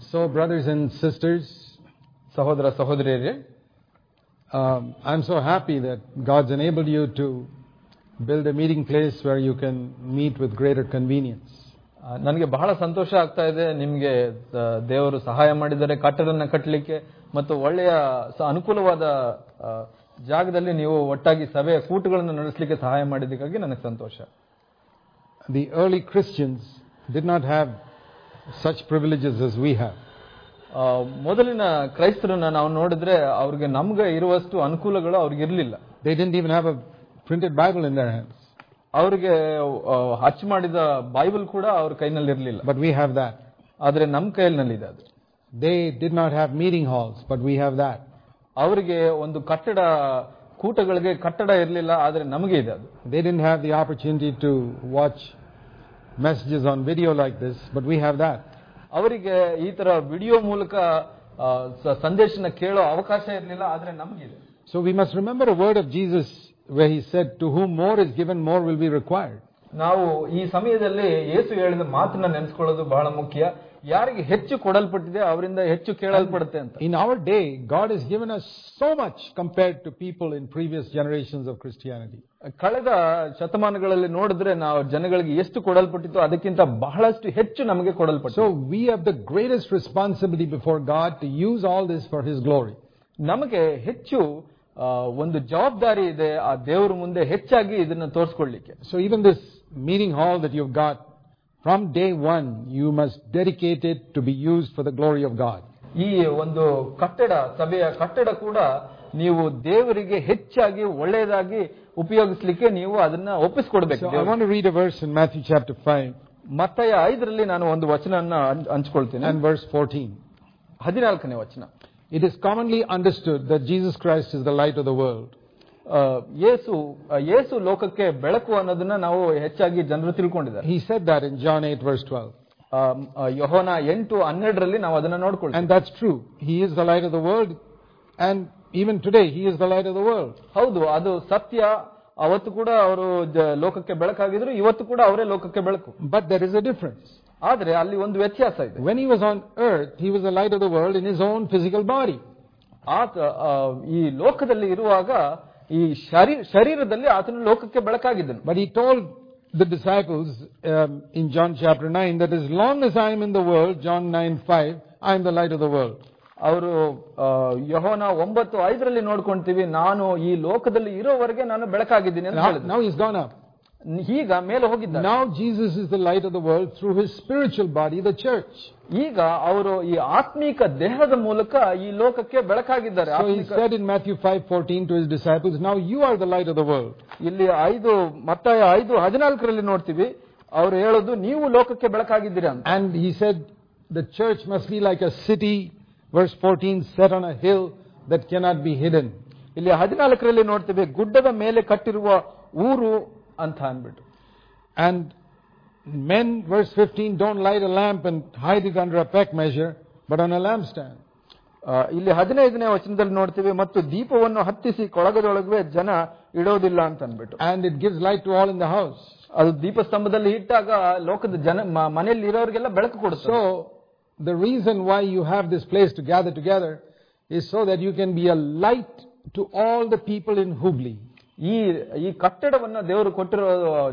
So, brothers and sisters, ಸಹೋದರ ಸಹೋದರಿಯರೇ, I'm so happy that God's enabled you to build a meeting place where you can meet with greater convenience. ನನಗೆ ಬಹಳ ಸಂತೋಷ ಆಗ್ತಾ ಇದೆ. ನಿಮಗೆ ದೇವರು ಸಹಾಯ ಮಾಡಿದರೆ ಕಟ್ಟಡನ ಕಟ್ಟಲಿಕ್ಕೆ ಮತ್ತು ಒಳ್ಳೆಯ ಅನುಕೂಲವಾದ ಜಾಗದಲ್ಲಿ ನೀವು ಒಟ್ಟಾಗಿ ಸಭೆಯ ಕೂಟಗಳನ್ನು ನಡೆಸಲಿಕ್ಕೆ ಸಹಾಯ ಮಾಡಿದ್ದಕ್ಕಾಗಿ ನನಗೆ ಸಂತೋಷ. The early Christians did not have such privileges as we have. ಮೊದಲಿನ ಕ್ರೈಸ್ತರನ್ನ ನಾವು ನೋಡಿದ್ರೆ ಅವ್ರಿಗೆ ನಮ್ಗೆ ಇರುವಷ್ಟು ಅನುಕೂಲಗಳು ಅವ್ರಿಗೆ ಇರಲಿಲ್ಲ. They didn't even have a printed Bible in their hands. ಅವರಿಗೆ ಅಚ್ಚ ಮಾಡಿದ ಬೈಬಲ್ ಕೂಡ ಅವ್ರ ಕೈನಲ್ಲಿ ಇರಲಿಲ್ಲ. But we have that. ಆದ್ರೆ ನಮ್ಮ ಕೈಯಲ್ಲಿದೆ ಅದು. They did not have meeting halls, but we have that. ಅವರಿಗೆ ಒಂದು ಕೂಟಗಳಿಗೆ ಕಟ್ಟಡ ಇರಲಿಲ್ಲ, ಆದ್ರೆ ನಮಗೆ ಇದೆ ಅದು. They didn't have the opportunity to watch messages on video like this, but we have that. ಅವರಿಗೆ ಈ ತರ ವಿಡಿಯೋ ಮೂಲಕ ಸಂದೇಶನ ಕೇಳೋ ಅವಕಾಶ ಇರಲಿಲ್ಲ, ಆದ್ರೆ ನಮಗಿದೆ. So we must remember a word of Jesus where he said, to whom more is given, more will be required. ನಾವು ಈ ಸಮಯದಲ್ಲಿ ಯೇಸು ಹೇಳಿದ ಮಾತನ್ನ ನೆನೆಸ್ಕೊಳ್ಳೋದು ಬಹಳ ಮುಖ್ಯ. ಯಾರಿಗೆ ಹೆಚ್ಚು ಕೊಡಲ್ಪಟ್ಟಿದೆ ಅವರಿಂದ ಹೆಚ್ಚು ಕೇಳಲ್ಪಡುತ್ತೆ ಅಂತ. In our day, God has given us so much compared to people in previous generations of Christianity. ಕಳೆದ ಶತಮಾನಗಳಲ್ಲಿ ನೋಡಿದ್ರೆ ನಾವು ಜನಗಳಿಗೆ ಎಷ್ಟು ಕೊಡಲ್ಪಟ್ಟಿತ್ತು ಅದಕ್ಕಿಂತ ಬಹಳಷ್ಟು ಹೆಚ್ಚು ನಮಗೆ ಕೊಡಲ್ಪಟ್ಟಿದೆ. So we have the greatest responsibility before God to use all this for His glory. ನಮಗೆ ಹೆಚ್ಚು ಒಂದು ಜವಾಬ್ದಾರಿ ಇದೆ ಆ ದೇವರ ಮುಂದೆ ಹೆಚ್ಚಾಗಿ ಇದನ್ನ ತೋರಿಸ್ಕೊಳ್ಳಿಕ್ಕೆ. So even this meeting hall that you've got, from day one, you must dedicate it to be used for the glory of God. ಈ ಒಂದು ಸಭೆಯ ಕಟ್ಟಡ ಕೂಡ ನೀವು ದೇವರಿಗೆ ಹೆಚ್ಚಾಗಿ ಒಳ್ಳೆಯದಾಗಿ ಉಪಯೋಗಿಸಲಿಕ್ಕೆ ನೀವು ಅದನ್ನ ಒಪ್ಪಿಸಿಕೊಡಬೇಕು. So I want to read a verse in Matthew chapter 5. ಮತ್ತಾಯ 5ರಲ್ಲಿ ನಾನು ಒಂದು ವಚನವನ್ನ ಹಂಚಿಕೊಳ್ತೀನಿ. And verse 14. 14ನೇ ವಚನ. It is commonly understood that Jesus Christ is the light of the world. ಯೇಸು ಲೋಕಕ್ಕೆ ಬೆಳಕು ಅನ್ನೋದನ್ನ ನಾವು ಹೆಚ್ಚಾಗಿ ಜನರು ತಿಳ್ಕೊಂಡಿದ್ದಾರೆ. He said that in John 8 verse 12. ಯೋಹಾನ 8:12ರಲ್ಲಿ ನಾವು ಅದನ್ನ ನೋಡ್ಕೊಳ್ತೀವಿ. And that's true. He is the light of the world, and even today he is the light of the world. ಹೌದು, ಅದು ಸತ್ಯ. ಅವತ್ತು ಕೂಡ ಅವರು ಲೋಕಕ್ಕೆ ಬೆಳಕಾಗಿದ್ರು, ಇವತ್ತು ಕೂಡ ಅವರೇ ಲೋಕಕ್ಕೆ ಬೆಳಕು. But there is a difference. ಆದ್ರೆ ಅಲ್ಲಿ ಒಂದು ವ್ಯತ್ಯಾಸ ಇದೆ. When he was on earth, he was the light of the world in his own physical body. ಆತ ಈ ಲೋಕದಲ್ಲಿ ಇರುವಾಗ ಈ ಶರೀರದಲ್ಲಿ ಆತನು ಲೋಕಕ್ಕೆ ಬೆಳಕಾಗಿದ್ದನು. But he told the disciples in John chapter 9 that as long as I am in the world, John 9:5, I am the light of the world. ಅವರು ಯೋಹಾನ 9:5ರಲ್ಲಿ ನೋಡ್ಕೊಂತೀವಿ, ನಾನು ಈ ಲೋಕದಲ್ಲಿ ಇರೋವರೆಗೆ ನಾನು ಬೆಳಕಾಗಿದ್ದೀನಿ ಅಂತ ಹೇಳಿದ್ರು. Now he's gone up. ಈಗ ಮೇಲೆ ಹೋಗಿದ್ದಾರೆ. Now Jesus is the light of the world through his spiritual body, the church. ಈಗ ಅವರು ಈ ಆತ್ಮಿಕ ದೇಹದ ಮೂಲಕ ಈ ಲೋಕಕ್ಕೆ ಬೆಳಕಾಗಿದ್ದಾರೆ. So he said in Matthew 5:14 to his disciples, now you are the light of the world. ಇಲ್ಲಿ ಮತ್ತಾಯ 5:14ರಲ್ಲಿ ನೋಡ್ತೀವಿ, ಅವರು ಹೇಳೋದು ನೀವು ಲೋಕಕ್ಕೆ ಬೆಳಕಾಗಿದ್ದೀರಾ ಅಂತ. And he said the church must be like a city, verse 14, set on a hill that cannot be hidden. ಇಲ್ಲಿ 14ರಲ್ಲಿ ನೋಡ್ತೀವಿ, ಗುಡ್ಡದ ಮೇಲೆ ಕಟ್ಟಿರುವ ಊರು ಅಂತ ಅಂದ್ಬಿಟ್ಟು. And men, verse 15, don't light a lamp and hide it under a peck measure, but on a lampstand. ಇಲ್ಲಿ 15ನೇ ವಚನದಲ್ಲಿ ನೋಡ್ತೀವಿ, ಮತ್ತು ದೀಪವನ್ನು ಹತ್ತಿಸಿ ಕೊಳಗದೊಳಗೆ ಜನ ಇಡೋದಿಲ್ಲ ಅಂತ ಅಂದ್ಬಿಟ್ಟು. And it gives light to all in the house. ಅದು ದೀಪಸ್ತಂಭದಲ್ಲಿ ಇಟ್ಟಾಗ ಲೋಕದ ಮನೆಯಲ್ಲಿ ಇರೋರಿಗೆಲ್ಲ ಬೆಳಕು ಕೊಡುತ್ತೆ. So the reason why you have this place to gather together is so that you can be a light to all the people in Hubli. ಈ ಕಟ್ಟಡವನ್ನ ದೇವರು ಕೊಟ್ಟಿರೋ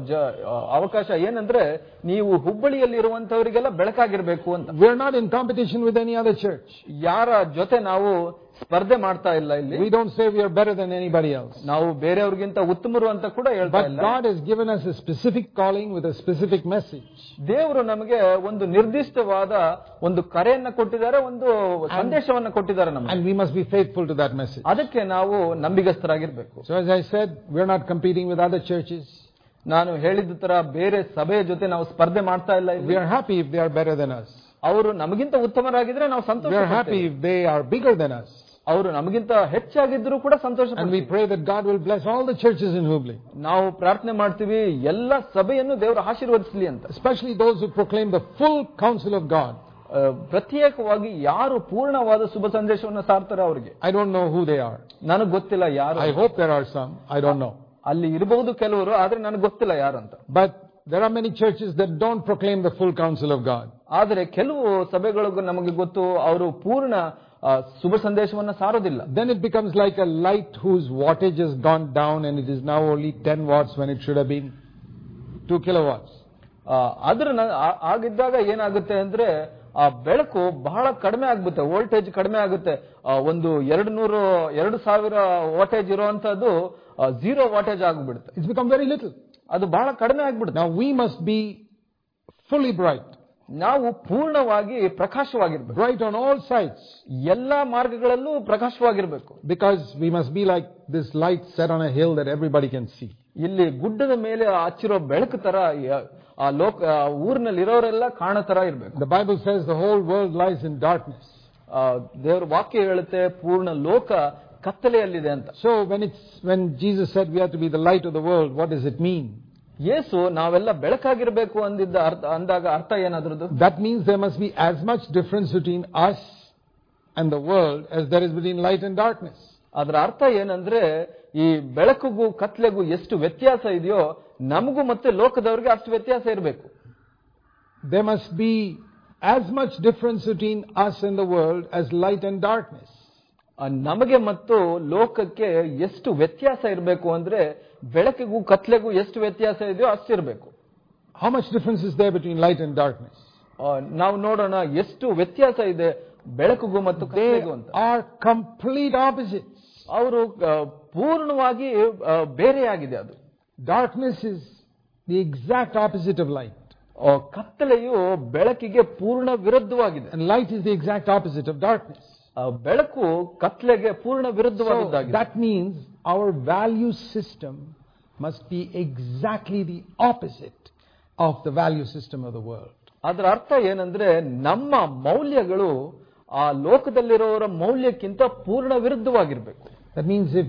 ಅವಕಾಶ ಏನಂದ್ರೆ ನೀವು ಹುಬ್ಬಳ್ಳಿಯಲ್ಲಿ ಇರುವಂತವರಿಗೆಲ್ಲ ಬೆಳಕಾಗಿರ್ಬೇಕು ಅಂತ. We are not in competition with any other church. ಯಾರ ಜೊತೆ ನಾವು ಸ್ಪರ್ಧೆ ಮಾಡ್ತಾ ಇಲ್ಲ ಇಲ್ಲಿ. We don't say we are better than anybody else. ನಾವು ಬೇರೆಯವ್ರಿಗಿಂತ ಉತ್ತಮರು ಅಂತ ಕೂಡ ಹೇಳ್ತಾ ಇಲ್ಲ. But God has given us a specific calling with a specific message. ದೇವರು ನಮಗೆ ಒಂದು ನಿರ್ದಿಷ್ಟವಾದ ಒಂದು ಕರೆಯನ್ನ ಕೊಟ್ಟಿದ್ದಾರೆ, ಒಂದು ಸಂದೇಶವನ್ನ ಕೊಟ್ಟಿದ್ದಾರೆ ನಮಗೆ. And we must be faithful to that message. ಅದಕ್ಕೆ ನಾವು ನಂಬಿಗಸ್ತರಾಗಿರ್ಬೇಕು. So as I said, we are not competing with other churches. ನಾನು ಹೇಳಿದ ತರ ಬೇರೆ ಸಭೆಯ ಜೊತೆ ನಾವು ಸ್ಪರ್ಧೆ ಮಾಡ್ತಾ ಇಲ್ಲ. We are happy if they are better than us. ಅವರು ನಮಗಿಂತ ಉತ್ತಮರಾಗಿದ್ರೆ ನಾವು ಸಂತೋಷ. We are happy if they are bigger than us. ಅವರು ನಮಗಿಂತ ಹೆಚ್ಚಾಗಿದ್ರು ಕೂಡ ಸಂತೋಷ. And we pray that God will bless all the churches in Hubli. ನಾವು ಪ್ರಾರ್ಥನೆ ಮಾಡ್ತೀವಿ ಎಲ್ಲ ಸಭೆಯನ್ನು ದೇವರು ಆಶೀರ್ವದಿಸಲಿ ಅಂತ. Especially those who proclaim the full counsel of God. ಪ್ರತ್ಯೇಕವಾಗಿ ಯಾರು ಪೂರ್ಣವಾದ ಶುಭ ಸಂದೇಶವನ್ನು ಸಾರ್ತಾರೆ ಅವರಿಗೆ. I don't know who they are. ನನಗೆ ಗೊತ್ತಿಲ್ಲ ಯಾರು. I hope there are some. I don't know. ಅಲ್ಲಿ ಇರಬಹುದು ಕೆಲವರು, ಆದ್ರೆ ನನಗೆ ಗೊತ್ತಿಲ್ಲ ಯಾರು ಅಂತ. But there are many churches that don't proclaim the full counsel of God. ಆದರೆ ಕೆಲವು ಸಭೆಗಳಿಗೂ ನಮಗೆ ಗೊತ್ತು ಅವರು ಪೂರ್ಣ ಶುಭ ಸಂದೇಶವನ್ನ ಸಾರೋದಿಲ್ಲ. Then it becomes like a light whose wattage has gone down and it is now only 10 watts when it should have been 2 kilowatts. ಆಗಿದ್ದಾಗ ಏನಾಗುತ್ತೆ ಅಂದ್ರೆ ಆ ಬೆಳಕು ಬಹಳ ಕಡಿಮೆ ಆಗ್ಬಿಡುತ್ತೆ, ವೋಲ್ಟೇಜ್ ಕಡಿಮೆ ಆಗುತ್ತೆ. ಒಂದು 2000 ವಾಟೇಜ್ ಇರುವಂತದ್ದು 0 ವಾಟೇಜ್ ಆಗ್ಬಿಡುತ್ತೆ. It's become very little. ಅದು ಬಹಳ ಕಡಿಮೆ ಆಗ್ಬಿಡುತ್ತೆ. Now we must be fully bright. ನಾವು ಪೂರ್ಣವಾಗಿ ಪ್ರಕಾಶವಾಗಿರ್ಬೇಕು. Bright on all sides. ಎಲ್ಲಾ ಮಾರ್ಗಗಳಲ್ಲೂ ಪ್ರಕಾಶವಾಗಿರ್ಬೇಕು. Because we must be like this light set on a hill that everybody can see. ಇಲ್ಲಿ ಗುಡ್ಡದ ಮೇಲೆ ಹಚ್ಚಿರೋ ಬೆಳಕು ತರ ಆ ಊರಿನಲ್ಲಿ ಇರೋರೆಲ್ಲ ಕಾಣೋ ತರ ಇರ್ಬೇಕು. The Bible says the whole world lies in darkness. ದೇವರ ವಾಕ್ಯ ಹೇಳುತ್ತೆ ಪೂರ್ಣ ಲೋಕ ಕತ್ತಲೆಯಲ್ಲಿದೆ ಅಂತ. So when Jesus said we have to be the light of the world, what does it mean? ಯೇಸು ನಾವೆಲ್ಲ ಬೆಳಕಾಗಿರಬೇಕು ಅಂದಾಗ ಅರ್ಥ ಏನಾದ್ರದ್ದು? That means there must be as much difference between us and the world as there is between light and darkness. ಅದರ ಅರ್ಥ ಏನಂದ್ರೆ ಈ ಬೆಳಕಿಗೂ ಕತ್ಲೆಗೂ ಎಷ್ಟು ವ್ಯತ್ಯಾಸ ಇದೆಯೋ ನಮಗೂ ಮತ್ತೆ ಲೋಕದವರಿಗೆ ಅಷ್ಟು ವ್ಯತ್ಯಾಸ ಇರಬೇಕು. There must be as much difference between us and the world as light and darkness. ನಮಗೆ ಮತ್ತು ಲೋಕಕ್ಕೆ ಎಷ್ಟು ವ್ಯತ್ಯಾಸ ಇರಬೇಕು ಅಂದ್ರೆ ಬೆಳಕಿಗೂ ಕತ್ಲೆಗೂ ಎಷ್ಟು ವ್ಯತ್ಯಾಸ ಇದೆಯೋ ಅಷ್ಟಿರಬೇಕು. How much difference is there between light and darkness? ನಾವು ನೋಡೋಣ ಎಷ್ಟು ವ್ಯತ್ಯಾಸ ಇದೆ ಬೆಳಕಿಗೂ ಮತ್ತು ಕತ್ಲೆಗೂ ಅಂತ. They are complete opposites. ಅವರು ಪೂರ್ಣವಾಗಿ ಬೇರೆಯಾಗಿದೆ. ಅದು darkness is the exact opposite of light. ಕತ್ತಲೆಯು ಬೆಳಕಿಗೆ ಪೂರ್ಣ ವಿರುದ್ಧವಾಗಿದೆ. And light is the exact opposite of darkness. ಬೆಳಕು ಕತ್ಲೆಗೆ ಪೂರ್ಣ ವಿರುದ್ಧವಾಗಿದೆ. That means our value system must be exactly the opposite of the value system of the world. ಅದರ ಅರ್ಥ ಏನಂದ್ರೆ ನಮ್ಮ ಮೌಲ್ಯಗಳು ಆ ಲೋಕದಲ್ಲಿರೋರ ಮೌಲ್ಯಕ್ಕಿಂತ ಪೂರ್ಣ ವಿರುದ್ಧವಾಗಿರಬೇಕು. That means if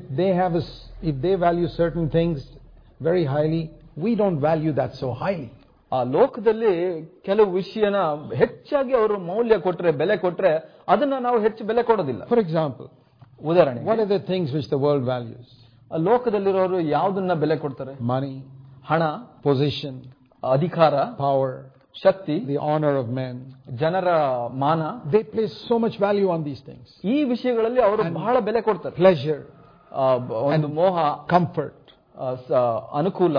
they value certain things very highly, we don't value that so highly. ಆ ಲೋಕದಲ್ಲಿ ಕೆಲವು ವಿಷಯನ ಹೆಚ್ಚಾಗಿ ಅವರು ಮೌಲ್ಯ ಕೊಟ್ರೆ, ಬೆಲೆ ಕೊಟ್ರೆ ಅದನ್ನ ನಾವು ಹೆಚ್ಚು ಬೆಲೆ ಕೊಡೋದಿಲ್ಲ. For example, ಉದಾಹರಣೆ, what are the things which the world values? ಲೋಕದಲ್ಲಿರೋರು ಯಾವುದನ್ನ ಬೆಲೆ ಕೊಡ್ತಾರೆ? Money, ಹಣ, position, ಅಧಿಕಾರ, power, Shakti, the honor of men, ಜನರ ಮಾನ. They place so much value on these things. ಈ ವಿಷಯಗಳಲ್ಲಿ ಅವರು ಬಹಳ ಬೆಲೆ ಕೊಡ್ತಾರೆ. Pleasure, ಒಂದು ಮೋಹ, comfort, ಅನುಕೂಲ.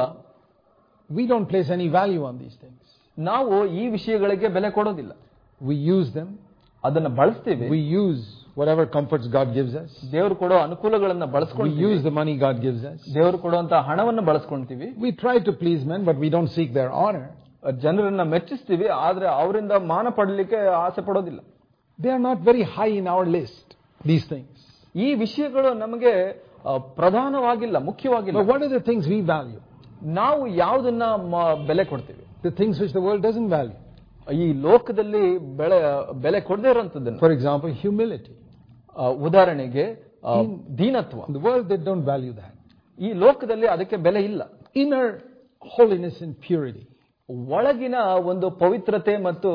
We don't place any value on these things. ನಾವು ಈ ವಿಷಯಗಳಿಗೆ ಬೆಲೆ ಕೊಡೋದಿಲ್ಲ. We use them. ಅದನ್ನ ಬಳಸ್ತೀವಿ. We use whatever comforts God gives us. ದೇವರು ಕೊಡೋ ಅನುಕೂಲಗಳನ್ನ ಬಳಸ್ಕೊಂತೀವಿ. We use the money God gives us. ದೇವರು ಕೊಡುವಂತ ಹಣವನ್ನು ಬಳಸ್ಕೊಂತೀವಿ. We try to please men, but we don't seek their honor. ಜನರನ್ನ ಮೆಚ್ಚಿಸ್ತೀವಿ, ಆದ್ರೆ ಅವರಿಂದ ಮಾನ ಪಡಲಿಕ್ಕೆ ಆಸೆ ಪಡೋದಿಲ್ಲ. They are not very high in our list, these things. ಈ ವಿಷಯಗಳು ನಮಗೆ ಪ್ರಧಾನವಾಗಿಲ್ಲ, ಮುಖ್ಯವಾಗಿಲ್ಲ. But what are the things we value? ನಾವು ಯಾವುದನ್ನ ಬೆಲೆ ಕೊಡ್ತೀವಿ? The things which the world doesn't value. ಈ ಲೋಕದಲ್ಲಿ ಬೆಲೆ ಕೊಡದೇ ಇರುವಂತದ್ದನ್ನು. For example, humility. ಉದಾಹರಣೆಗೆ ದೀನತ್ವ. In the world they don't value that. ಈ ಲೋಕದಲ್ಲಿ ಅದಕ್ಕೆ ಬೆಲೆ ಇಲ್ಲ. Inner holiness and purity. ಒಳಗಿನ ಒಂದು ಪವಿತ್ರತೆ ಮತ್ತು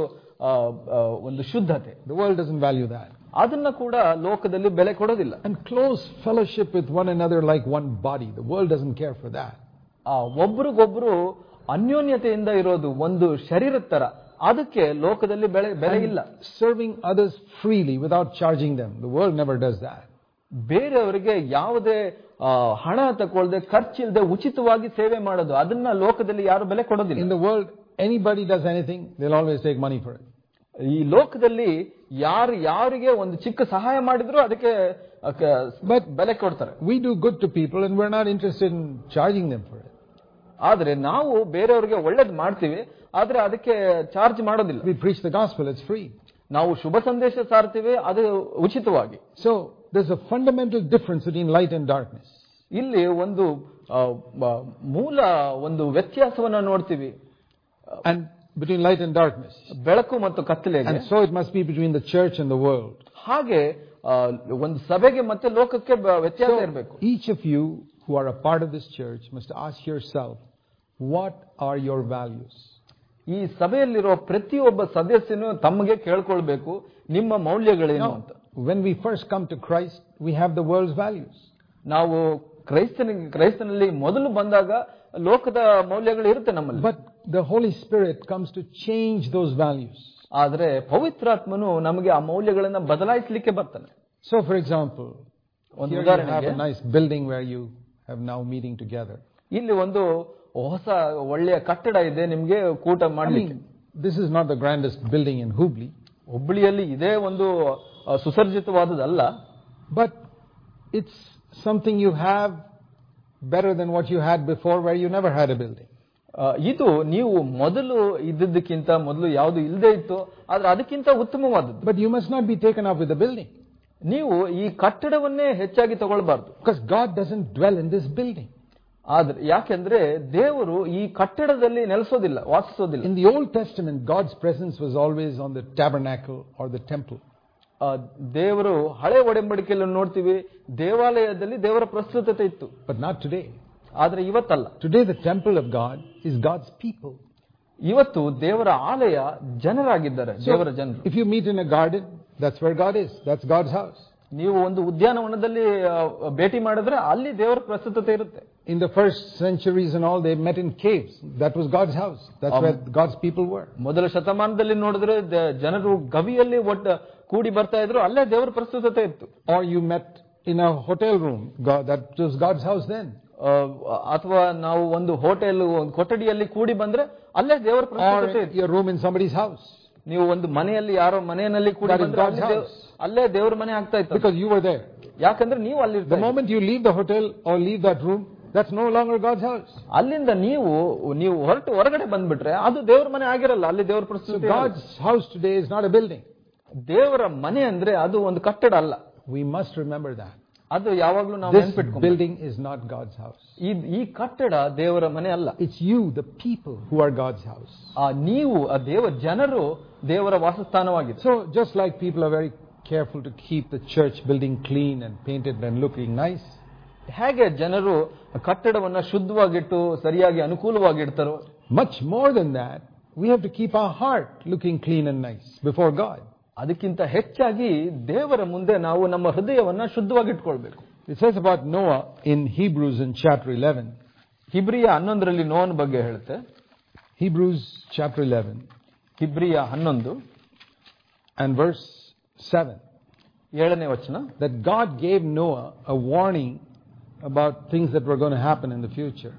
ಒಂದು ಶುದ್ಧತೆ. The world doesn't value that. ಅದನ್ನ ಕೂಡ ಲೋಕದಲ್ಲಿ ಬೆಲೆ ಕೊಡೋದಿಲ್ಲ. And close fellowship with one another like one body. The world doesn't care for that. ಒಬ್ರಿಗೊಬ್ರು ಅನ್ಯೋನ್ಯತೆಯಿಂದ ಇರೋದು ಒಂದು ಶರೀರದ ತರ, ಅದಕ್ಕೆ ಲೋಕದಲ್ಲಿ ಬೆಲೆ ಇಲ್ಲ. Serving others freely without charging them. The world never does that. ಬೇರೆಯವರಿಗೆ ಯಾವುದೇ ಹಣ ತಗೊಳ್ಳದೆ, ಖರ್ಚಿಲ್ಲದೆ ಉಚಿತವಾಗಿ ಸೇವೆ ಮಾಡೋದು, ಅದನ್ನ ಲೋಕದಲ್ಲಿ ಯಾರು ಬೆಲೆ ಕೊಡೋದಿಲ್ಲ. In the world, anybody does anything, they'll always take money for it. ಈ ಲೋಕದಲ್ಲಿ ಯಾರಿಗೆ ಒಂದು ಚಿಕ್ಕ ಸಹಾಯ ಮಾಡಿದ್ರು ಅದಕ್ಕೆ ಬೆಲೆ ಕೊಡ್ತಾರೆ. We do good to people and we're not interested in charging them for it. ಆದ್ರೆ ನಾವು ಬೇರೆಯವರಿಗೆ ಒಳ್ಳೇದು ಮಾಡ್ತೀವಿ, ಆದ್ರೆ ಅದಕ್ಕೆ ಚಾರ್ಜ್ ಮಾಡೋದಿಲ್ಲ. We preach the gospel, it's free. ನಾವು ಶುಭ ಸಂದೇಶ ಸಾರ್ತೀವಿ, ಅದು ಉಚಿತವಾಗಿ. So there's a fundamental difference between light and darkness. ಇಲ್ಲಿ ಒಂದು ಮೂಲ ಒಂದು ವ್ಯತ್ಯಾಸವನ್ನ ನೋಡ್ತೀವಿ. And between light and darkness. ಬೆಳಕು ಮತ್ತು ಕತ್ತಲೆಗೆ. And so it must be between the church and the world. ಹಾಗೆ ಒಂದು ಸಭೆಗೆ ಮತ್ತೆ ಲೋಕಕ್ಕೆ ವ್ಯತ್ಯಾಸ ಇರಬೇಕು. Each of you who are a part of this church must ask yourself, what are your values? ಈ ಸಭೆಯಲ್ಲಿರೋ ಪ್ರತಿಯೊಬ್ಬ ಸದಸ್ಯನು ತಮಗೆ ಕೇಳ್ಕೊಳ್ಬೇಕು, ನಿಮ್ಮ ಮೌಲ್ಯಗಳೇನು ಅಂತ. When we first come to Christ, we have the world's values. ನಾವು ಕ್ರೈಸ್ತನಲ್ಲಿ ಮೊದಲು ಬಂದಾಗ ಲೋಕದ ಮೌಲ್ಯಗಳು ಇರುತ್ತೆ ನಮ್ಮಲ್ಲಿ. But the Holy Spirit comes to change those values. ಆದ್ರೆ ಪವಿತ್ರಾತ್ಮನು ನಮಗೆ ಆ ಮೌಲ್ಯಗಳನ್ನ ಬದಲಾಯಿಸಲಿಕ್ಕೆ ಬರ್ತಾನೆ. So for example, ಒಂದು here you have ಉದಾಹರಣೆಗೆ a nice building where you have now meeting together. ಇಲ್ಲಿ ಒಂದು ಹೊಸ ಒಳ್ಳೆಯ ಕಟ್ಟಡ ಇದೆ ನಿಮ್ಗೆ ಕೂಟ ಮಾಡ್ಲಿಕ್ಕೆ. This is not the grandest building in Hubli. ಹುಬ್ಳಿಯಲ್ಲಿ ಇದೇ ಒಂದು ಸುಸರ್ಜಿತವಾದದಲ್ಲ, but it's something you have better than what you had before where you never had a building. ಇದು ನೀವು ಮೊದಲು ಇದ್ದದಕ್ಕಿಂತ ಮೊದಲು ಯಾವುದು ಇಲ್ಲದೆ ಇತ್ತು, ಆದ್ರೆ ಅದಕ್ಕಿಂತ ಉತ್ತಮವಾದದ್ದು. But you must not be taken up with the building. ನೀವು ಈ ಕಟ್ಟಡವನ್ನೇ ಹೆಚ್ಚಾಗಿ ತಗೊಳ್ಬಾರ್ದು. Because God doesn't dwell in this building. ಆದ್ರೆ ಯಾಕೆಂದ್ರೆ ದೇವರು ಈ ಕಟ್ಟಡದಲ್ಲಿ ನೆಲೆಸೋದಿಲ್ಲ, ವಾಸಿಸೋದಿಲ್ಲ. In the Old Testament, God's presence was always on the tabernacle or the temple. ದೇವರು ಹಳೆ ಒಡಂಬಡಿಕೆಯಲ್ಲಿ ನೋಡ್ತೀವಿ, ದೇವಾಲಯದಲ್ಲಿ ದೇವರ ಪ್ರಸ್ತುತತೆ ಇತ್ತು. But not today. ಆದ್ರೆ ಇವತ್ತಲ್ಲ. Today the temple of God is God's people. ಇವತ್ತು ದೇವರ ಆಲಯ ಜನರಾಗಿದ್ದಾರೆ, ದೇವರ ಜನರು. If you meet in a garden, that's where God is. That's God's house. ನೀವು ಒಂದು ಉದ್ಯಾನವನದಲ್ಲಿ ಭೇಟಿ ಮಾಡಿದ್ರೆ ಅಲ್ಲಿ ದೇವರ ಪ್ರಸ್ತುತತೆ ಇರುತ್ತೆ. In the first centuries and all, they met in caves. That was God's house. That's where God's people were. ಮೊದಲ ಶತಮಾನದಲ್ಲಿ ನೋಡಿದ್ರೆ ಜನರು ಗವಿಯಲ್ಲಿ ಕೂಡಿ ಬರ್ತಾ ಇದ್ರು, ಅಲ್ಲೇ ದೇವರ ಪ್ರಸ್ತುತತೆ ಇತ್ತು. Or you met in a hotel room. That was God's house then. ಅಥವಾ ನಾವು ಒಂದು ಹೋಟೆಲ್, ಒಂದು ಕೊಠಡಿಯಲ್ಲಿ ಕೂಡಿ ಬಂದ್ರೆ ಅಲ್ಲೇ ದೇವರ ಪ್ರಸ್ತುತತೆ ಇತ್ತು. Or your room in somebody's house. ನೀವು ಒಂದು ಮನೆಯಲ್ಲಿ ಯಾರೋ ಮನೆಯಲ್ಲಿ ಕೂಡಿ ಬಂದ್ರೆ ಅಲ್ಲೇ ದೇವರ ಮನೆ ಆಗ್ತಾ ಇತ್ತು. Because you were there. ಯಾಕಂದ್ರೆ ನೀವು ಅಲ್ಲಿ. The moment you leave the hotel or leave that room, that's no longer God's house. ಅಲ್ಲಿಂದ ನೀವು ಹೊರಟು ಹೊರಗಡೆ ಬಂದ್ಬಿಟ್ರೆ ಅದು ದೇವರ ಮನೆ ಆಗಿರಲ್ಲ, ಅಲ್ಲಿ ದೇವರ ಪ್ರಸ್ತುತಿ. God's house today is not a building. ದೇವರ ಮನೆ ಅಂದ್ರೆ ಅದು ಒಂದು ಕಟ್ಟಡ ಅಲ್ಲ. We must remember that. ಅದು ಯಾವಾಗಲೂ ನಾವು ನೆನಪಿಟ್ಕೊಂಡು. This building is not God's house. ಈ ಕಟ್ಟಡ ದೇವರ ಮನೆ ಅಲ್ಲ. It's you, the people, who are God's house. ನೀವು ಜನರು ದೇವರ ವಾಸಸ್ಥಾನವಾಗಿದೆ. So just like people are very careful to keep the church building clean and painted and looking nice, ಹೇಗೆ ಜನರು ಕಟ್ಟಡವನ್ನ ಶುದ್ಧವಾಗಿಟ್ಟು ಸರಿಯಾಗಿ ಅನುಕೂಲವಾಗಿಡ್ತಾರೋ, much more than that, we have to keep our heart looking clean and nice before God. ಅದಕ್ಕಿಂತ ಹೆಚ್ಚಾಗಿ ದೇವರ ಮುಂದೆ ನಾವು ನಮ್ಮ ಹೃದಯವನ್ನ ಶುದ್ಧವಾಗಿಟ್ಕೊಳ್ಬೇಕು. It says about Noah in Hebrews in chapter 11. ಹಿಬ್ರಿಯ 11ರಲ್ಲಿ ನೋಹನ ಬಗ್ಗೆ ಹೇಳುತ್ತೆ. Hebrews chapter 11. ಹಿಬ್ರಿಯ 11 and verse 7. 7ನೇ ವಚನ. That God gave Noah a warning about things that were going to happen in the future.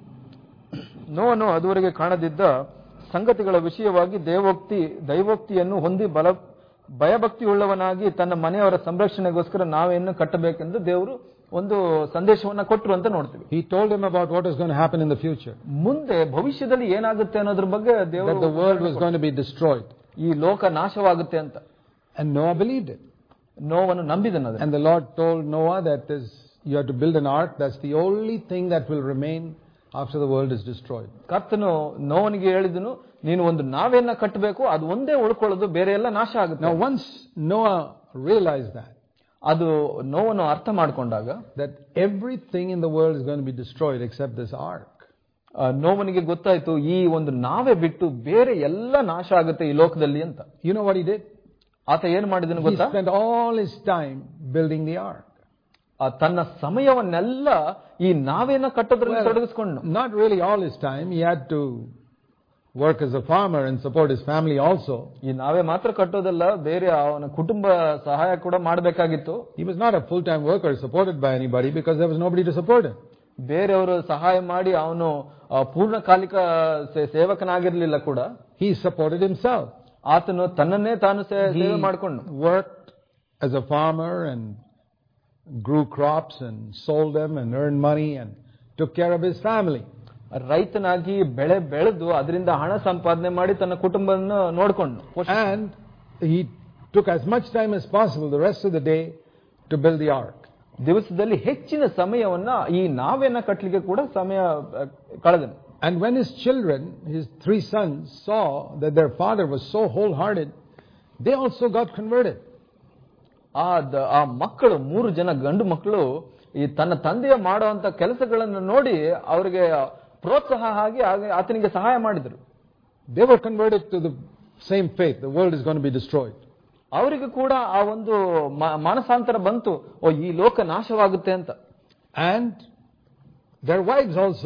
ನೋಹನು ಅದುವರೆಗೆ ಕಾಣದಿದ್ದ ಸಂಗತಿಗಳ ವಿಷಯವಾಗಿ ದೈವೋಕ್ತಿಯನ್ನು ಹೊಂದಿ ಭಯಭಕ್ತಿಯುಳ್ಳವನಾಗಿ ತನ್ನ ಮನೆಯವರ ಸಂರಕ್ಷಣೆಗೋಸ್ಕರ ನಾವೇನು ಕಟ್ಟಬೇಕೆಂದು ದೇವರು ಒಂದು ಸಂದೇಶವನ್ನ ಕೊಟ್ಟರು ಅಂತ ನೋಡ್ತೀವಿ. He told him about what is going to happen in the future. ಮುಂದೆ ಭವಿಷ್ಯದಲ್ಲಿ ಏನಾಗುತ್ತೆ ಅನ್ನೋದ್ರ ಬಗ್ಗೆ ದೇವರು, that the world was going to be destroyed. ಈ ಲೋಕ ನಾಶವಾಗುತ್ತೆ ಅಂತ. And Noah believed it. ನೋಹನು ನಂಬಿದನು. And the Lord told Noah that you have to build an ark. That's the only thing that will remain after the world is destroyed. ಕರ್ತನು ನೋಹನಿಗೆ ಹೇಳಿದನು, ನೀನು ಒಂದು ನಾವೆಯನ್ನ ಕಟ್ಟಬೇಕು, ಅದು ಒಂದೇ ಉಳ್ಕೊಳ್ಳೋದು, ಬೇರೆ ಎಲ್ಲ ನಾಶ ಆಗುತ್ತೆ. Now once Noah realized that, ಅದು ನೋಹನು ಅರ್ಥ ಮಾಡಿಕೊಂಡಾಗ, that everything in the world is going to be destroyed except this ark. ನೋಹನಿಗೆ ಗೊತ್ತಾಯ್ತು ಈ ಒಂದು ನಾವೇ ಬಿಟ್ಟು ಬೇರೆ ಎಲ್ಲ ನಾಶ ಆಗುತ್ತೆ ಈ ಲೋಕದಲ್ಲಿ ಅಂತ. You know what he did? ಆತ ಏನು ಮಾಡಿದನು ಗೊತ್ತಾ? He spent all his time building the ark. ತನ್ನ ಸಮಯವನ್ನೆಲ್ಲ ಈ ನಾವೇನ ಕಟ್ಟೋದ್ರಲ್ಲಿ ತೊಡಗಿಸಿಕೊಂಡು. Not really all his time. He had to work as a farmer and support his family also. ಈ ನಾವೇ ಮಾತ್ರ ಕಟ್ಟೋದಲ್ಲ, ಬೇರೆ ಅವನ ಕುಟುಂಬ ಸಹಾಯ ಕೂಡ ಮಾಡಬೇಕಾಗಿತ್ತು. He was not a full-time worker supported by anybody because there was nobody to support him. ಬೇರೆಯವರು ಸಹಾಯ ಮಾಡಿ ಅವನು ಪೂರ್ಣಕಾಲಿಕ ಸೇವಕನಾಗಿರಲಿಲ್ಲ ಕೂಡ. He supported himself. ಆತನು ತನ್ನನ್ನೇ ತಾನು ಸೇವೆ ಮಾಡಿಕೊಂಡು. Worked as a farmer and grew crops and sold them and earned money and took care of his family. ರೈತನಾಗಿ ಬೆಳೆ ಬೆಳೆದು ಅದರಿಂದ ಹಣ ಸಂಪಾದನೆ ಮಾಡಿ ತನ್ನ ಕುಟುಂಬವನ್ನು ನೋಡಿಕೊಂಡು. And he took as much time as possible the rest of the day to build the ark. ದಿವಸದಲ್ಲಿ ಹೆಚ್ಚಿನ ಸಮಯವನ್ನ ಈ ನಾವೇನ ಕಟ್ಟಲಿಕ್ಕೆ ಕೂಡ ಸಮಯ ಕಳೆದನು. And when his children, his 3 sons, saw that their father was so wholehearted, they also got converted. ಆ ಮಕ್ಕಳು 3 ಜನ ಗಂಡು ಮಕ್ಕಳು ಈ ತನ್ನ ತಂದೆಯ ಮಾಡುವಂತ ಕೆಲಸಗಳನ್ನು ನೋಡಿ ಅವರಿಗೆ ಪ್ರೋತ್ಸಾಹ ಆಗಿ ಆತನಿಗೆ ಸಹಾಯ ಮಾಡಿದರು. They were converted to the same faith. The world is going to be destroyed. ಅವರಿಗೆ ಕೂಡ ಆ ಒಂದು ಮಾನಸಾಂತರ ಬಂತು, ಈ ಲೋಕ ನಾಶವಾಗುತ್ತೆ ಅಂತ. And their wives also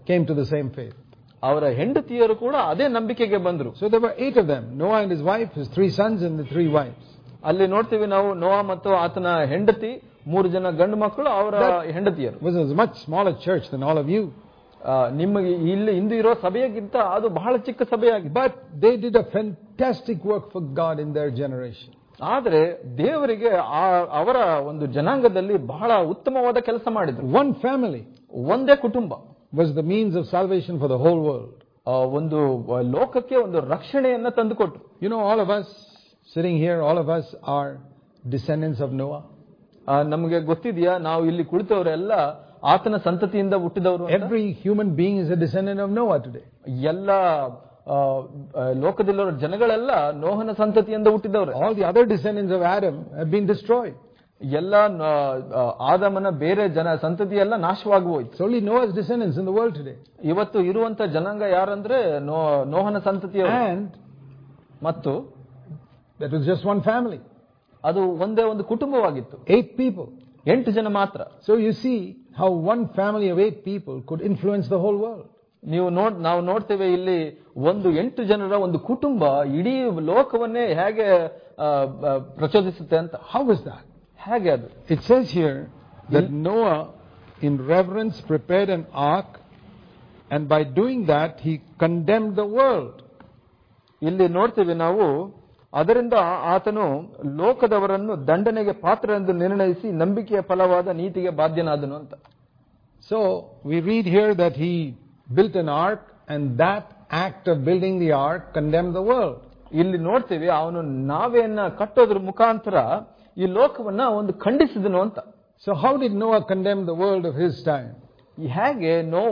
came to the same faith. ಅವರ ಹೆಂಡತಿಯರು ಕೂಡ ಅದೇ ನಂಬಿಕೆಗೆ ಬಂದರು. So there were 8 of them, Noah and his wife, his 3 sons and the 3 wives. ಅಲ್ಲಿ ನೋಡ್ತೀವಿ ನಾವು ನೋಹ ಮತ್ತು ಆತನ ಹೆಂಡತಿ, 3 ಜನ ಗಂಡು ಮಕ್ಕಳು, ಅವರ ಹೆಂಡತಿಯರು. It was a much smaller church than all of you. ನಿಮಗೆ ಇಲ್ಲಿ ಇಂದು ಇರೋ ಸಭೆಗಿಂತ ಅದು ಬಹಳ ಚಿಕ್ಕ ಸಭೆಯಾಗಿದೆ. But they did a fantastic work for God in their generation. ಆದರೆ ದೇವರಿಗೆ ಅವರ ಒಂದು ಜನಾಂಗದಲ್ಲಿ ಬಹಳ ಉತ್ತಮವಾದ ಕೆಲಸ ಮಾಡಿದ್ರು. One family, ಒಂದೇ ಕುಟುಂಬ was the means of salvation for the whole world. ಒಂದು ಲೋಕಕ್ಕೆ ಒಂದು ರಕ್ಷಣೆಯನ್ನ ತಂದುಕೊಟ್ರು. You know, all of us sitting here, all of us are descendants of Noah. ನಮಗೆ ಗೊತ್ತಿದೆಯಾ, ನಾವು ಇಲ್ಲಿ ಕುಳಿತವರೆಲ್ಲ ಆತನ ಸಂತತಿಯಿಂದ ಹುಟ್ಟಿದವರು. Every human being is a descendant of Noah today. ಎಲ್ಲ ಲೋಕದಲ್ಲಿರೋ ಜನಗಳೆಲ್ಲ ನೋಹನ ಸಂತತಿಯಿಂದ ಹುಟ್ಟಿದವರು. All the other descendants of Adam have been destroyed. ಎಲ್ಲ ಆದಾಮನ ಬೇರೆ ಸಂತತಿ ಎಲ್ಲ ನಾಶವಾಗಿ ಹೋಯ್ತು. It's only Noah's descendants in the world today. ಇವತ್ತು ಇರುವಂತ ಜನಾಂಗ ಯಾರಂದ್ರೆ ನೋಹನ ಸಂತತಿಯವರು. And ಮತ್ತು that was just one family. ಅದು ಒಂದೇ ಒಂದು ಕುಟುಂಬವಾಗಿತ್ತು. 8 people. 8 ಜನ ಮಾತ್ರ. So you see how one family of 8 people could influence the whole world. ನಾವು ನೋಡ್ತೇವೆ ಇಲ್ಲಿ ಒಂದು 8 ಜನರ ಒಂದು ಕುಟುಂಬ ಇಡೀ ಲೋಕವನ್ನೇ ಹೇಗೆ ಪ್ರಚೋದಿಸುತ್ತೆ ಅಂತ. How was that? ಹೇಗೆ ಅದು? It says here that Noah in reverence prepared an ark, and by doing that he condemned the world. ಇಲ್ಲಿ ನೋಡ್ತೇವೆ ನಾವು, ಅದರಿಂದ ಆತನು ಲೋಕದವರನ್ನು ದಂಡನೆಗೆ ಪಾತ್ರ ಎಂದು ನಿರ್ಣಯಿಸಿ ನಂಬಿಕೆಯ ಫಲವಾದ ನೀತಿಗೆ ಬಾಧ್ಯನಾದನು ಅಂತ. So we read here that he built an ark, and that act of building the ark condemned the world. ಇಲ್ಲಿ ನೋಡ್ತೇವೆ ಅವನು ನಾವೆಯನ್ನ ಕಟ್ಟೋದ್ರ ಮುಖಾಂತರ ಈ ಲೋಕವನ್ನ ಒಂದು ಖಂಡಿಸಿದನು ಅಂತ. So how did Noah condemn the world of his time? ಹೇಗೆ ನೋವ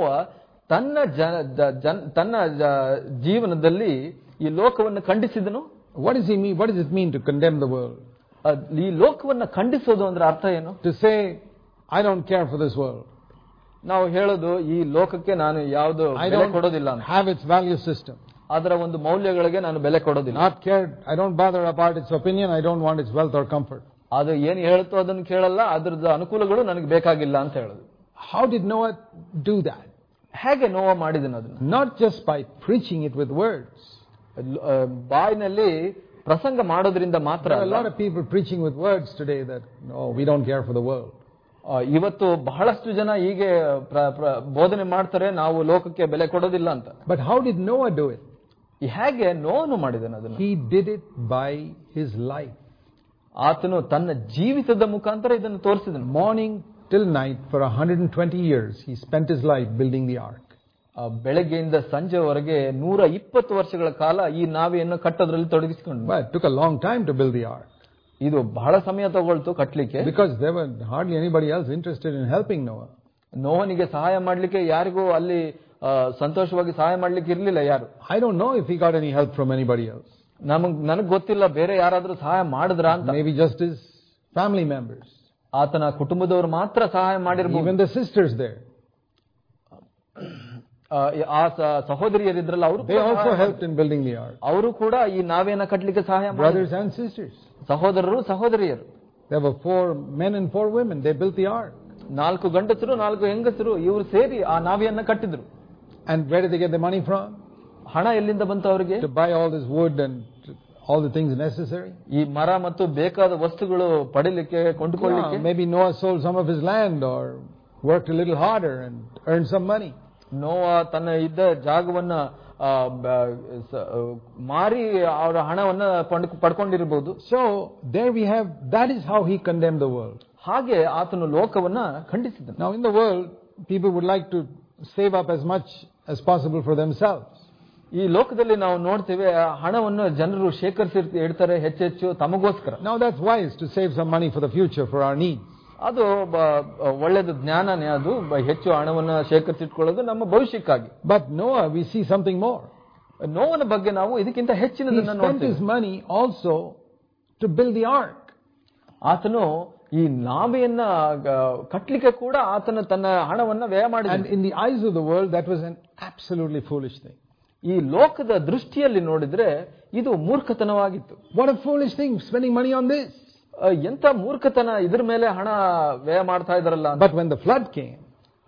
ತನ್ನ ಜೀವನದಲ್ಲಿ ಈ ಲೋಕವನ್ನು ಖಂಡಿಸಿದನು? What does he mean? What does it mean to condemn the world? ಈ ಲೋಕವನ್ನ ಖಂಡಿಸೋದು ಅಂದ್ರೆ ಅರ್ಥ ಏನು? To say, I don't care for this world. ನಾವು ಹೇಳೋದು ಈ ಲೋಕಕ್ಕೆ ನಾನು ಯಾವುದು ಬೆಲೆ ಕೊಡೋದಿಲ್ಲ ಅಂತ. Have its value system. ಅದರ ಒಂದು ಮೌಲ್ಯಗಳಿಗೆ ನಾನು ಬೆಲೆ ಕೊಡೋದಿಲ್ಲ. Not cared. I don't bother about its opinion. I don't want its wealth or comfort. ಅದು ಏನು ಹೇಳುತ್ತೋ ಅದನ್ನು ಕೇಳಲ್ಲ, ಅದರದ ಅನುಕೂಲಗಳು ನನಗೆ ಬೇಕಾಗಿಲ್ಲ ಅಂತ ಹೇಳೋದು. How did Noah do that? ಹೇಗೆ ನೋವ ಮಾಡಿದನು ಅದನ್ನು? Not just by preaching it with words. ಬಾಯಿನಲ್ಲಿ ಪ್ರಸಂಗ ಮಾಡೋದ್ರಿಂದ ಮಾತ್ರ. There are a lot of people preaching with words today that no, we don't care for the world. ಇವತ್ತು ಬಹಳಷ್ಟು ಜನ ಹೀಗೆ ಬೋಧನೆ ಮಾಡ್ತಾರೆ, ನಾವು ಲೋಕಕ್ಕೆ ಬೆಲೆ ಕೊಡೋದಿಲ್ಲ ಅಂತ. But how did Noah do it? ಹೇಗೆ ನೋವನು ಮಾಡಿದನು ಅದನ್ನು? He did it by his life. ಆತನು ತನ್ನ ಜೀವಿತದ ಮುಖಾಂತರ ಇದನ್ನು ತೋರಿಸಿದನು. Morning till night for 120 years he spent his life building the ark. ಬೆಳಗ್ಗೆಯಿಂದ ಸಂಜೆವರೆಗೆ 120 ವರ್ಷಗಳ ಕಾಲ ಈ ನಾವೆಯನ್ನು ಕಟ್ಟೋದ್ರಲ್ಲಿ ತೊಡಗಿಸಿಕೊಂಡು. But it took a long time to build the ark. ಇದು ಬಹಳ ಸಮಯ ತಗೊಳ್ತು ಕಟ್ಟಲಿಕ್ಕೆ. Because there were hardly anybody else interested in helping Noah. ನೋಹನಿಗೆ ಸಹಾಯ ಮಾಡಲಿಕ್ಕೆ ಯಾರಿಗೂ ಅಲ್ಲಿ ಸಂತೋಷವಾಗಿ ಸಹಾಯ ಮಾಡಲಿಕ್ಕೆ ಇರಲಿಲ್ಲ ಯಾರು. I don't know if he got any help from anybody else. ನನಗೆ ಗೊತ್ತಿಲ್ಲ ಬೇರೆ ಯಾರಾದ್ರೂ ಸಹಾಯ ಮಾಡಿದ್ರಾ ಅಂತ. Maybe just his family members. ಆತನ ಕುಟುಂಬದವರು ಮಾತ್ರ ಸಹಾಯ ಮಾಡಿರಬಹುದು. Even the sisters there. ಆ ಸಹೋದರಿಯರಿದ್ರಲ್ಲ, ಅವರು they also helped in building the ark. ಅವರು ಕೂಡ ಈ ನಾವೆಯನ್ನು ಕಟ್ಟಲಿಕ್ಕೆ ಸಹಾಯ ಮಾಡಿದ್ರು. Brothers and sisters. ಸಹೋದರರು ಸಹೋದರಿಯರು. There were 4 men and 4 women. They built the ark. 4 ಗಂಡಸರು 4 ಹೆಂಗಸರು ಇವರು ಸೇರಿ ಆ ನಾವೆಯನ್ನು ಕಟ್ಟಿದ್ರು. And where did they get the money from? ಹಣ ಎಲ್ಲಿಂದ ಬಂತು ಅವರಿಗೆ? To buy all this wood and all the things necessary. ಈ ಮರ ಮತ್ತು ಬೇಕಾದ ವಸ್ತುಗಳು ಪಡೆಯಲಿಕ್ಕೆ ಕೊಂಡುಕೊಳ್ಳಲಿಕ್ಕೆ. Maybe Noah sold some of his land or worked a little harder and earned some money. ನೋವ ತನ್ನ ಇದ್ದ ಜಾಗವನ್ನ ಮಾರಿ ಅವರ ಹಣವನ್ನ ಪಡ್ಕೊಂಡಿರಬಹುದು. So there we have, that is how he condemned the world. ಹಾಗೆ ಆತನು ಲೋಕವನ್ನ ಖಂಡಿಸಿದನು. Now in the world people would like to save up as much as possible for themselves. ಈ ಲೋಕದಲ್ಲಿ ನಾವು ನೋಡ್ತೇವೆ ಹಣವನ್ನು ಜನರು ಶೇಖರಿಸಿ ಇಡ್ತಾರೆ ಹೆಚ್ಚೆಚ್ಚು ತಮಗೋಸ್ಕರ. Now that's wise to save some money for the future for our needs. ಅದು ಒಳ್ಳೆಯದು, ಜ್ಞಾನನೇ ಅದು. ಹೆಚ್ಚು ಹಣವನ್ನು ಶೇಖರಿಸಿಟ್ಕೊಳ್ಳೋದು ನಮ್ಮ ಭವಿಷ್ಯಕ್ಕಾಗಿ. But Noah, we see something more. ನೋವನ ಬಗ್ಗೆ ನಾವು ಇದಕ್ಕಿಂತ ಹೆಚ್ಚಿನದನ್ನು ನೋಡ್ತೇವೆ. He spent his money also to build the ark. ಆತನು ಈ ನಾವೆಯನ್ನ ಕಟ್ಟಲಿಕ್ಕೆ ಕೂಡ ಆತನ ತನ್ನ ಹಣವನ್ನ ವ್ಯಯ ಮಾಡಿದ. And in the eyes of the world that was an absolutely foolish thing. ಈ ಲೋಕದ ದೃಷ್ಟಿಯಲ್ಲಿ ನೋಡಿದ್ರೆ ಇದು ಮೂರ್ಖತನವಾಗಿತ್ತು. What a foolish thing, spending money on this. ಎಂತ ಮೂರ್ಖತನ, ಇದ್ರ ಮೇಲೆ ಹಣ ವ್ಯಯ ಮಾಡ್ತಾ ಇದ್ರಲ್ಲ. But when the flood came,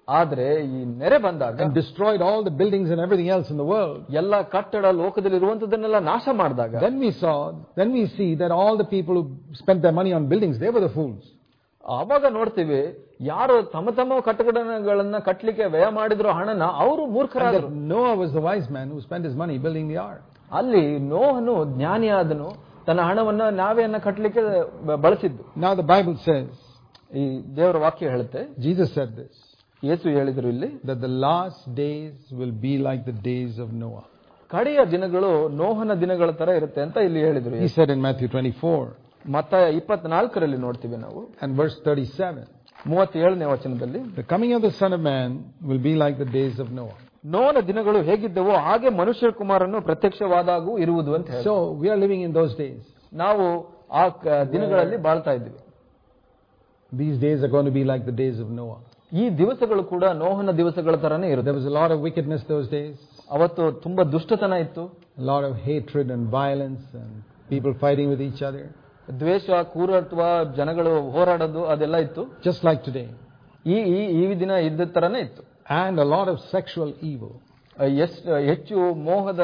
ಆದ್ರೆ ಈ ನೆರೆ ಬಂದಾಗ and destroyed all the buildings and everything else in the world, ಎಲ್ಲ ಕಟ್ಟಡ ಲೋಕದಲ್ಲಿ ಇರುವಂತದನ್ನೆಲ್ಲ ನಾಶ ಮಾಡಿದಾಗ, then we see that all the people who spent their money on buildings, they were the fools. ಆವಾಗ ನೋಡ್ತೀವಿ ಯಾರು ತಮ್ಮ ಕಟ್ಟಡಗಳನ್ನ ಕಟ್ಟಲಿಕ್ಕೆ ವ್ಯಯ ಮಾಡಿದ್ರು ಹಣನ ಅವರು ಮೂರ್ಖರಾದರು. Noah was the wise man who spent his money building the ark. ಅಲ್ಲಿ ನೋಹನು ಜ್ಞಾನಿಯಾದನು, ತನ್ನ ಹಣವನ್ನ ನಾವೆಯನ್ನ ಕಟ್ಟಲಿಕ್ಕೆ ಬಳಸಿದ್ದು. Now the Bible says, ಈ ದೇವರ ವಾಕ್ಯ ಹೇಳುತ್ತೆ, Jesus said this, ಯೇಸು ಹೇಳಿದ್ರು ಇಲ್ಲಿ, that the last days will be like the days of Noah. ಕಡೆಯ ದಿನಗಳು ನೋಹನ ದಿನಗಳ ತರ ಇರುತ್ತೆ ಅಂತ ಇಲ್ಲಿ ಹೇಳಿದ್ರು. He said in Matthew 24, ಮತ್ತಾಯ 24ರಲ್ಲಿ ನೋಡ್ತೀವಿ ನಾವು, and verse 37, 37ನೇ ವಚನದಲ್ಲಿ, the coming of the Son of Man will be like the days of Noah. ನೋಹನ ದಿನಗಳು ಹೇಗಿದ್ದವೋ ಹಾಗೆ ಮನುಷ್ಯ ಕುಮಾರನು ಪ್ರತ್ಯಕ್ಷವಾದಾಗೂ ಇರುವುದು ಅಂತ ಹೇಳಿ. So we are living in those days. ನಾವು ಆ ದಿನಗಳಲ್ಲಿ ಬಾಳ್ತಾ ಇದ್ದೀವಿ. These days are going to be like the days of Noah. ಈ ದಿವಸಗಳು ಕೂಡ ನೋಹನ ದಿವಸಗಳ ತರನೇ ಇರುತ್ತೆ. There was a lot of wickedness those days. ಅವತ್ತು ತುಂಬಾ ದುಷ್ಟತನ ಇತ್ತು. A lot of hatred and violence and people fighting with each other. ದ್ವೇಷ, ಕ್ರೂರತ್ವ, ಜನಗಳು ಹೋರಾಡೋದು ಅದೆಲ್ಲ ಇತ್ತು. Just like today. ಈ ದಿನ ಇದ್ದ ತರನೇ ಇತ್ತು. And a lot of sexual evil. ಹೆಚ್ಚು ಮೋಹದ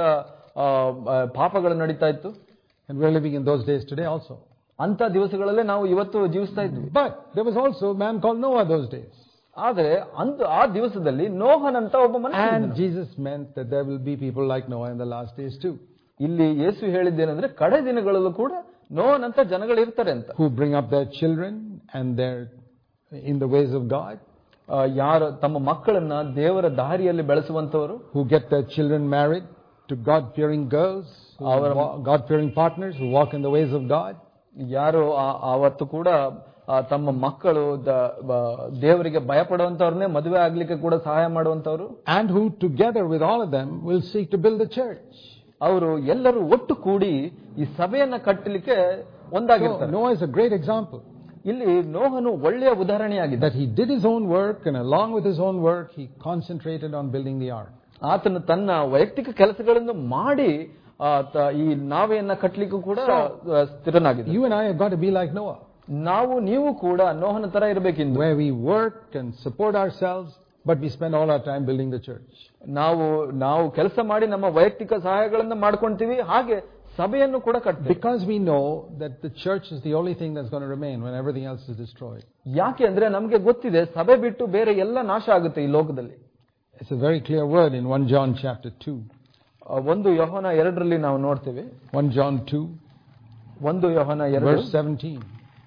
ಪಾಪಗಳು ನಡೀತಾ ಇತ್ತು. And we are living in those days today also. ಅಂತ ದಿವಸಗಳಲ್ಲೇ ನಾವು ಇವತ್ತು ಜೀವಿಸ್ತಾ ಇದ್ವಿ. But there was also a man called Noah those days. ಆದರೆ ಆ ದಿವಸದಲ್ಲಿ ನೋಹನಂತ ಒಬ್ಬ ಮನುಷ್ಯ. And Jesus meant that there will be people like Noah in the last days too. ಇಲ್ಲಿ ಯೇಸು ಹೇಳಿದ್ದೇನೆಂದ್ರೆ ಕಡೆ ದಿನಗಳಲ್ಲೂ ಕೂಡ ನೋಹನಂತ ಜನಗಳು ಇರ್ತಾರೆ ಅಂತ. Who bring up their children and their in the ways of God. ಯಾರು ತಮ್ಮ ಮಕ್ಕಳನ್ನ ದೇವರ ದಾರಿಯಲ್ಲಿ ಬೆಳೆಸುವಂತವರು. Who get their children married to God-fearing girls, God-fearing partners who walk in the ways of God. ಯಾರು ಅವತ್ತು ಕೂಡ ತಮ್ಮ ಮಕ್ಕಳು ದೇವರಿಗೆ ಭಯಪಡುವಂತವ್ರನ್ನೇ ಮದುವೆ ಆಗ್ಲಿಕ್ಕೆ ಕೂಡ ಸಹಾಯ ಮಾಡುವಂತವರು. And who together with all of them will seek to build the church. ಅವರು ಎಲ್ಲರೂ ಒಟ್ಟು ಕೂಡಿ ಈ ಸಭೆಯನ್ನ ಕಟ್ಟಲಿಕ್ಕೆ ಒಂದಾಗಿರ್ತಾರೆ. Noah is a great example. ಇಲ್ಲಿ ನೋಹನು ಒಳ್ಳೆಯ ಉದಾಹರಣೆಯಾಗಿದೆ. That he did his own work, and along with his own work he concentrated on building the ark. ಆತನು ತನ್ನ ವೈಯಕ್ತಿಕ ಕೆಲಸಗಳನ್ನು ಮಾಡಿ ಈ ನಾವೆಯನ್ನ ಕಟ್ಟಲಿಕ್ಕೂ ಕೂಡ ಸ್ಥಿರನಾಗಿದೆ. You and I have got to be like Noah. ನೀವು ಕೂಡ ನೋಹನ ತರ ಇರಬೇಕೆಂದು. Where we work and support ourselves, but we spend all our time building the church. ನಾವು ಕೆಲಸ ಮಾಡಿ ನಮ್ಮ ವೈಯಕ್ತಿಕ ಸಹಾಯಗಳನ್ನು ಮಾಡ್ಕೊಂತೀವಿ, ಹಾಗೆ ಸಭೆಯನ್ನು ಕೂಡ ಕಟ್ತೀವಿ. Because we know that the church is the only thing that's going to remain when everything else is destroyed. ಯಾಕೆ ಅಂದ್ರೆ ನಮಗೆ ಗೊತ್ತಿದೆ ಸಭೆ ಬಿಟ್ಟು ಬೇರೆ ಎಲ್ಲ ನಾಶ ಆಗುತ್ತೆ ಈ ಲೋಕದಲ್ಲಿ. It's a very clear word in 1 John chapter 2. 1 ಯೋಹನ 2ರಲ್ಲಿ ನಾವು ನೋಡ್ತೇವೆ. 1 John 2, 1 Yohana 2 verse 17.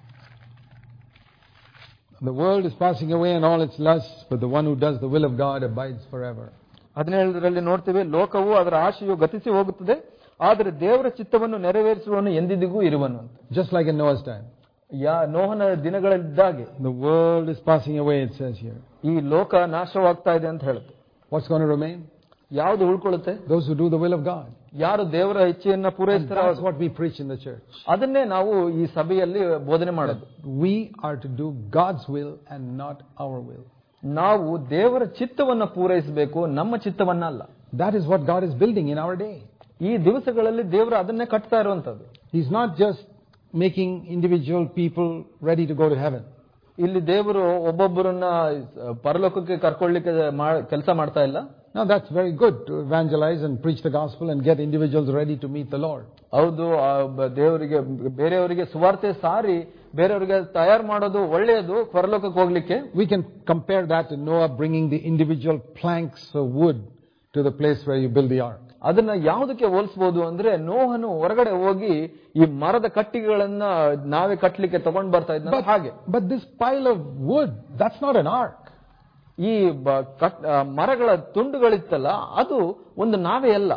The world is passing away and all its lusts, but the one who does the will of God abides forever. 17ರಲ್ಲಿ ನೋಡ್ತೇವೆ, ಲೋಕವು ಅದರ ಆಶೆಯು ಗತಿಸಿ ಹೋಗುತ್ತದೆ, ಆದರೆ ದೇವರ ಚಿತ್ತವನ್ನು ನೆರವೇರಿಸುವವನು ಎಂದಿಗೂ ಇರುವನು ಅಂತ. Just like in Noah's time. ನೋಹನ ದಿನಗಳಿದ್ದಾಗೆ The world is passing away, it says here. ಈ ಲೋಕ ನಾಶವಾಗ್ತಾ ಇದೆ ಅಂತ ಹೇಳುತ್ತೆ. What's going to remain? ಯಾವುದು ಉಳ್ಕೊಳ್ಳುತ್ತೆ? Those who do the will of God. ಯಾರು ದೇವರ ಇಚ್ಛೆಯನ್ನ ಪೂರೈಸ್ತಾರೆ. That's what we preach in the church. ಅದನ್ನೇ ನಾವು ಈ ಸಭೆಯಲ್ಲಿ ಬೋಧನೆ ಮಾಡೋದು. We are to do God's will and not our will. ನಾವು ದೇವರ ಚಿತ್ತವನ್ನು ಪೂರೈಸಬೇಕು, ನಮ್ಮ ಚಿತ್ತವನ್ನ ಅಲ್ಲ. That is what God is building in our day. ಈ ದಿವಸಗಳಲ್ಲಿ ದೇವರು ಅದನ್ನೇ ಕಟ್ತಾ ಇರುವಂತದ್ದು. He's not just making individual people ready to go to heaven. ಇಲ್ಲಿ ದೇವರು ಒಬ್ಬೊಬ್ಬರನ್ನ ಪರಲೋಕಕ್ಕೆ ಕರ್ಕೊಳ್ಳಿಕ್ಕೆ ಕೆಲಸ ಮಾಡ್ತಾ ಇಲ್ಲ. Now that's very good to evangelize and preach the gospel and get individuals ready to meet the Lord. ಹೌದು, ಬೇರೆಯವರಿಗೆ ಸುವಾರ್ತೆ ಸಾರಿ ಬೇರೆಯವರಿಗೆ ತಯಾರು ಮಾಡೋದು ಒಳ್ಳೆಯದು ಪರಲೋಕಕ್ಕೆ ಹೋಗ್ಲಿಕ್ಕೆ. We can compare that to Noah bringing the individual planks of wood to the place where you build the ark. ಅದನ್ನ ಯಾವುದಕ್ಕೆ ಹೋಲಿಸಬಹುದು ಅಂದ್ರೆ, ನೋಹನು ಹೊರಗಡೆ ಹೋಗಿ ಈ ಮರದ ಕಟ್ಟಿಗೆಗಳನ್ನ ನಾವೇ ಕಟ್ಟಲಿಕ್ಕೆ ತಗೊಂಡ್ ಬರ್ತಾ ಇದ್ದ ಹಾಗೆ. But this pile of wood, that's not an ark. ಈ ಮರಗಳ ತುಂಡುಗಳಿತ್ತಲ್ಲ, ಅದು ಒಂದು ನಾವೇ ಅಲ್ಲ.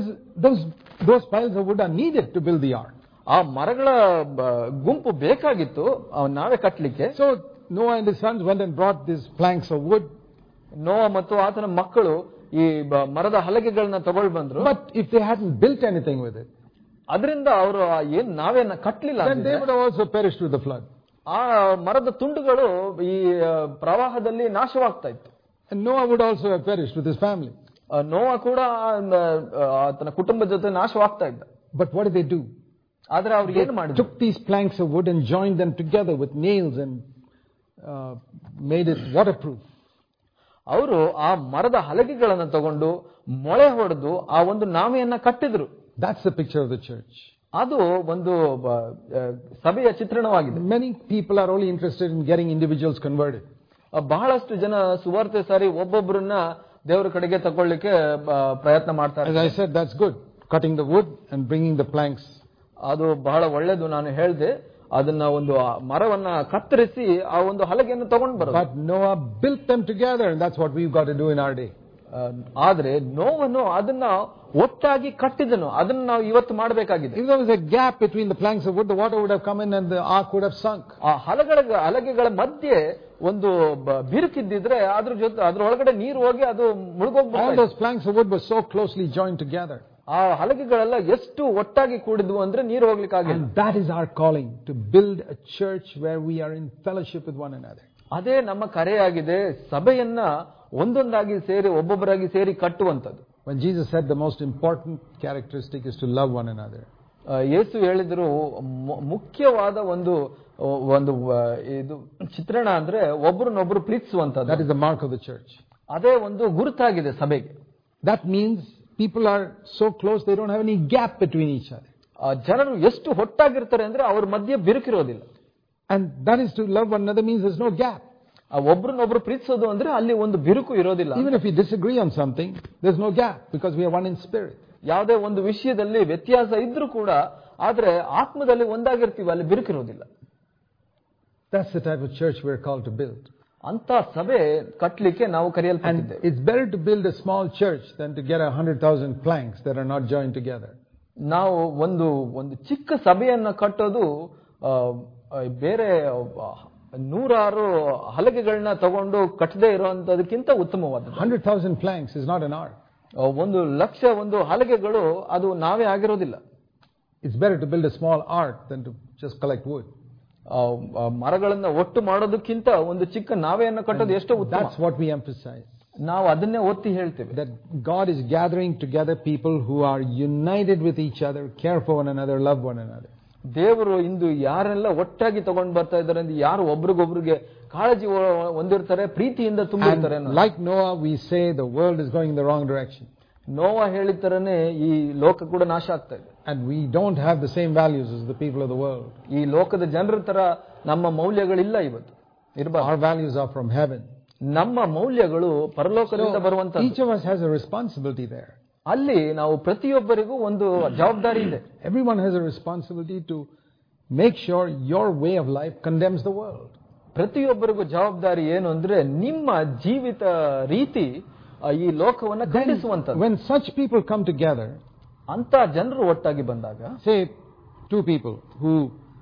Those piles of wood are needed to build the ark. ಆ ಮರಗಳ ಗುಂಪು ಬೇಕಾಗಿತ್ತು ನಾವೇ ಕಟ್ಟಲಿಕ್ಕೆ. So Noah and his sons went and brought these planks of wood. ನೋಹ ಮತ್ತು ಆತನ ಮಕ್ಕಳು ಈ ಮರದ ಹಲಗೆಗಳನ್ನ ತಗೊಂಡು ಬಂದ್ರು. But if they hadn't built anything with it, ಅದರಿಂದ ಅವರು ನಾವೇನ ಕಟ್ಟಲಿಲ್ಲ, then they would have also perished with the flood. ಆ ಮರದ ತುಂಡುಗಳು ಈ ಪ್ರವಾಹದಲ್ಲಿ ನಾಶವಾಗ್ತಾ ಇತ್ತು. And Noah would also have perished with his family. ನೋಹ ಕೂಡ ಆತನ ಕುಟುಂಬದ ಜೊತೆ ನಾಶವಾಗ್ತಾ ಇದ್ದ. But what did they do? ಆದ್ರೆ ಅವ್ರು ಏನು ಮಾಡಿದ್ರು? Took these planks of wood and joined them together with nails and made it waterproof. ಅವರು ಆ ಮರದ ಹಲಗೆಗಳನ್ನು ತಗೊಂಡು ಮೊಳೆ ಹೊಡೆದು ಆ ಒಂದು ನಾವೆಯನ್ನ ಕಟ್ಟಿದ್ರು. That's the picture of the church. ಅದು ಒಂದು ಸಭೆಯ ಚಿತ್ರಣವಾಗಿದೆ. Many people are only interested in getting individuals converted. ಬಹಳಷ್ಟು ಜನ ಸುವಾರ್ತೆ ಸಾರಿ ಒಬ್ಬೊಬ್ಬರನ್ನ ದೇವರ ಕಡೆಗೆ ತಗೊಳ್ಳಿಕ್ಕೆ ಪ್ರಯತ್ನ ಮಾಡ್ತಾರೆ. As I said, that's good. Cutting the wood and bringing the planks. ಅದು ಬಹಳ ಒಳ್ಳೆಯದು. ನಾನು ಹೇಳಿದೆ ಅದನ್ನ ಒಂದು ಮರವನ್ನ ಕತ್ತರಿಸಿ ಆ ಒಂದು ಹಲಗೆಯನ್ನು ತಗೊಂಡು ಬರೋದು. But Noah built them together, and that's what we've got to do in our day. ಆದ್ರೆ ನೋವನ್ನು ಅದನ್ನ ಒಟ್ಟಾಗಿ ಕಟ್ಟಿದನು. ಅದನ್ನ ನಾವು ಇವತ್ತು ಮಾಡಬೇಕಾಗಿದೆ. If there was a gap between the planks of wood, the water would have come in and the ark would have sunk. ಆ ಹಲಗೆಗಳ ಮಧ್ಯೆ ಒಂದು ಬಿರುಕಿದ್ದಿದ್ರೆ ಅದ್ರೊಳಗಡೆ ನೀರು ಹೋಗಿ ಅದು ಮುಳುಗೋಗ್ಬಿಡ್ತು. All those planks of wood were so closely joined together. ಆ ಹಲಗೆಗಳೆಲ್ಲ ಎಷ್ಟು ಒಟ್ಟಾಗಿ ಕೂಡಿದ್ವು ಅಂದ್ರೆ ನೀರು ಹೋಗ್ಲಿಕ್ಕಾಗಿಲ್ಲ. And that is our calling, to build a church where we are in fellowship with one another. ಅದೇ ನಮ್ಮ ಕರೆಯಾಗಿದೆ, ಸಭೆಯನ್ನ ಒಂದೊಂದಾಗಿ ಸೇರಿ ಒಬ್ಬೊಬ್ಬರಾಗಿ ಸೇರಿ ಕಟ್ಟುವಂಥದ್ದು. When Jesus said the most important characteristic is to love one another. ಯೇಸು ಹೇಳಿದ್ರು ಮುಖ್ಯವಾದ ಒಂದು ಇದು ಚಿತ್ರಣ ಅಂದ್ರೆ ಒಬ್ಬರನ್ನೊಬ್ಬರು ಪ್ರೀತಿಸುವಂತದ್ದು. That is the mark of the church. ಅದೇ ಒಂದು ಗುರುತಾಗಿದೆ ಸಭೆಗೆ. That means people are so close they don't have any gap between each other. ಜನರು ಎಷ್ಟು ಒಟ್ಟಾಗಿರ್ತಾರೆ ಅಂದ್ರೆ ಅವ್ರ ಮಧ್ಯೆ ಬಿರುಕಿರೋದಿಲ್ಲ. And that is to love one another means there's no gap. ಒಬ್ರನ್ನೊಬ್ರು ಪ್ರೀತಿಸೋದು ಅಂದ್ರೆ ಅಲ್ಲಿ ಒಂದು ಬಿರುಕು ಇರೋದಿಲ್ಲ. Even if we disagree on something, there's no gap because we are one in spirit. ಯಾವುದೇ ಒಂದು ವಿಷಯದಲ್ಲಿ ವ್ಯತ್ಯಾಸ ಇದ್ರೂ ಕೂಡ ಆದ್ರೆ ಆತ್ಮದಲ್ಲಿ ಒಂದಾಗಿರ್ತೀವಿ, ಅಲ್ಲಿ ಬಿರುಕಿರೋದಿಲ್ಲ. That's the type of church we're called to build. ಅಂತ ಸಭೆ ಕಟ್ಟಲಿಕ್ಕೆ ನಾವು ಕರೆಯಲ್ಪಟ್ಟಿದ್ದೇವೆ. It's better to build a small church than to get 100,000 planks that are not joined together. ನಾವು ಒಂದು ಚಿಕ್ಕ ಸಭೆಯನ್ನ ಕಟ್ಟೋದು ಬೇರೆ 100 ಹಲಗೆಗಳನ್ನ ತಗೊಂಡು ಕಟ್ಟದೇ ಇರುವಂತದಕ್ಕಿಂತ ಉತ್ತಮವಾದದ್ದು. 100,000 planks is not an art. 100,000 ಒಂದು ಹಲಗೆಗಳು ಅದು ನಾವೇ ಆಗಿರೋದಿಲ್ಲ. It's better to build a small ark than to just collect wood. ಮರಗಳನ್ನ ಒಟ್ಟು ಮಾಡೋದಕ್ಕಿಂತ ಒಂದು ಚಿಕ್ಕ ನಾವೆಯನ್ನ ಕಟ್ಟೋದು ಎಷ್ಟೋ ಉತ್ತಮ. That's what we emphasize. ನಾವು ಅದನ್ನೇ ಒತ್ತಿ ಹೇಳ್ತೇವೆ. That God is gathering together people who are united with each other, care for one another, love one another. ದೇವರು ಇಂದು ಯಾರೆಲ್ಲ ಒಟ್ಟಾಗಿ ತಗೊಂಡು ಬರ್ತಾ ಇದ್ದಾರೆ ಅಂದ್ರೆ ಯಾರು ಒಬ್ರಿಗೊಬ್ರಿಗೆ ಕಾಳಜಿ ಹೊಂದಿರ್ತಾರೆ, ಪ್ರೀತಿಯಿಂದ ತುಂಬಿರ್ತಾರೆ. Like Noah, we say the world is going in the wrong direction. ನೋವಾ ಹೇಳಿದ ತರನೇ ಈ ಲೋಕ ಕೂಡ ನಾಶ ಆಗ್ತಾ ಇದೆ. And we don't have the same values as the people of the world. ಈ ಲೋಕದ ಜನರ ತರ ನಮ್ಮ ಮೌಲ್ಯಗಳಿಲ್ಲ ಇವತ್ತು. Our values are from heaven. ನಮ್ಮ ಮೌಲ್ಯಗಳು ಪರಲೋಕದಿಂದ ಬರುವಂತದ್ದು. Each of us has a responsibility there. ಅಲ್ಲಿ ನಾವು ಪ್ರತಿಯೊಬ್ಬರಿಗೂ ಒಂದು ಜವಾಬ್ದಾರಿ ಇದೆ. Everyone has a responsibility to make sure your way of life condemns the world. ಪ್ರತಿಯೊಬ್ಬರಿಗೂ ಜವಾಬ್ದಾರಿ ಏನು ಅಂದ್ರೆ ನಿಮ್ಮ ಜೀವಿತ ರೀತಿ ಈ ಲೋಕವನ್ನ ಖಂಡಿಸುವಂತದ್ದು. When such people come together, ಅಂತ ಜನರು ಒಟ್ಟಾಗಿ ಬಂದಾಗ, say 2 people who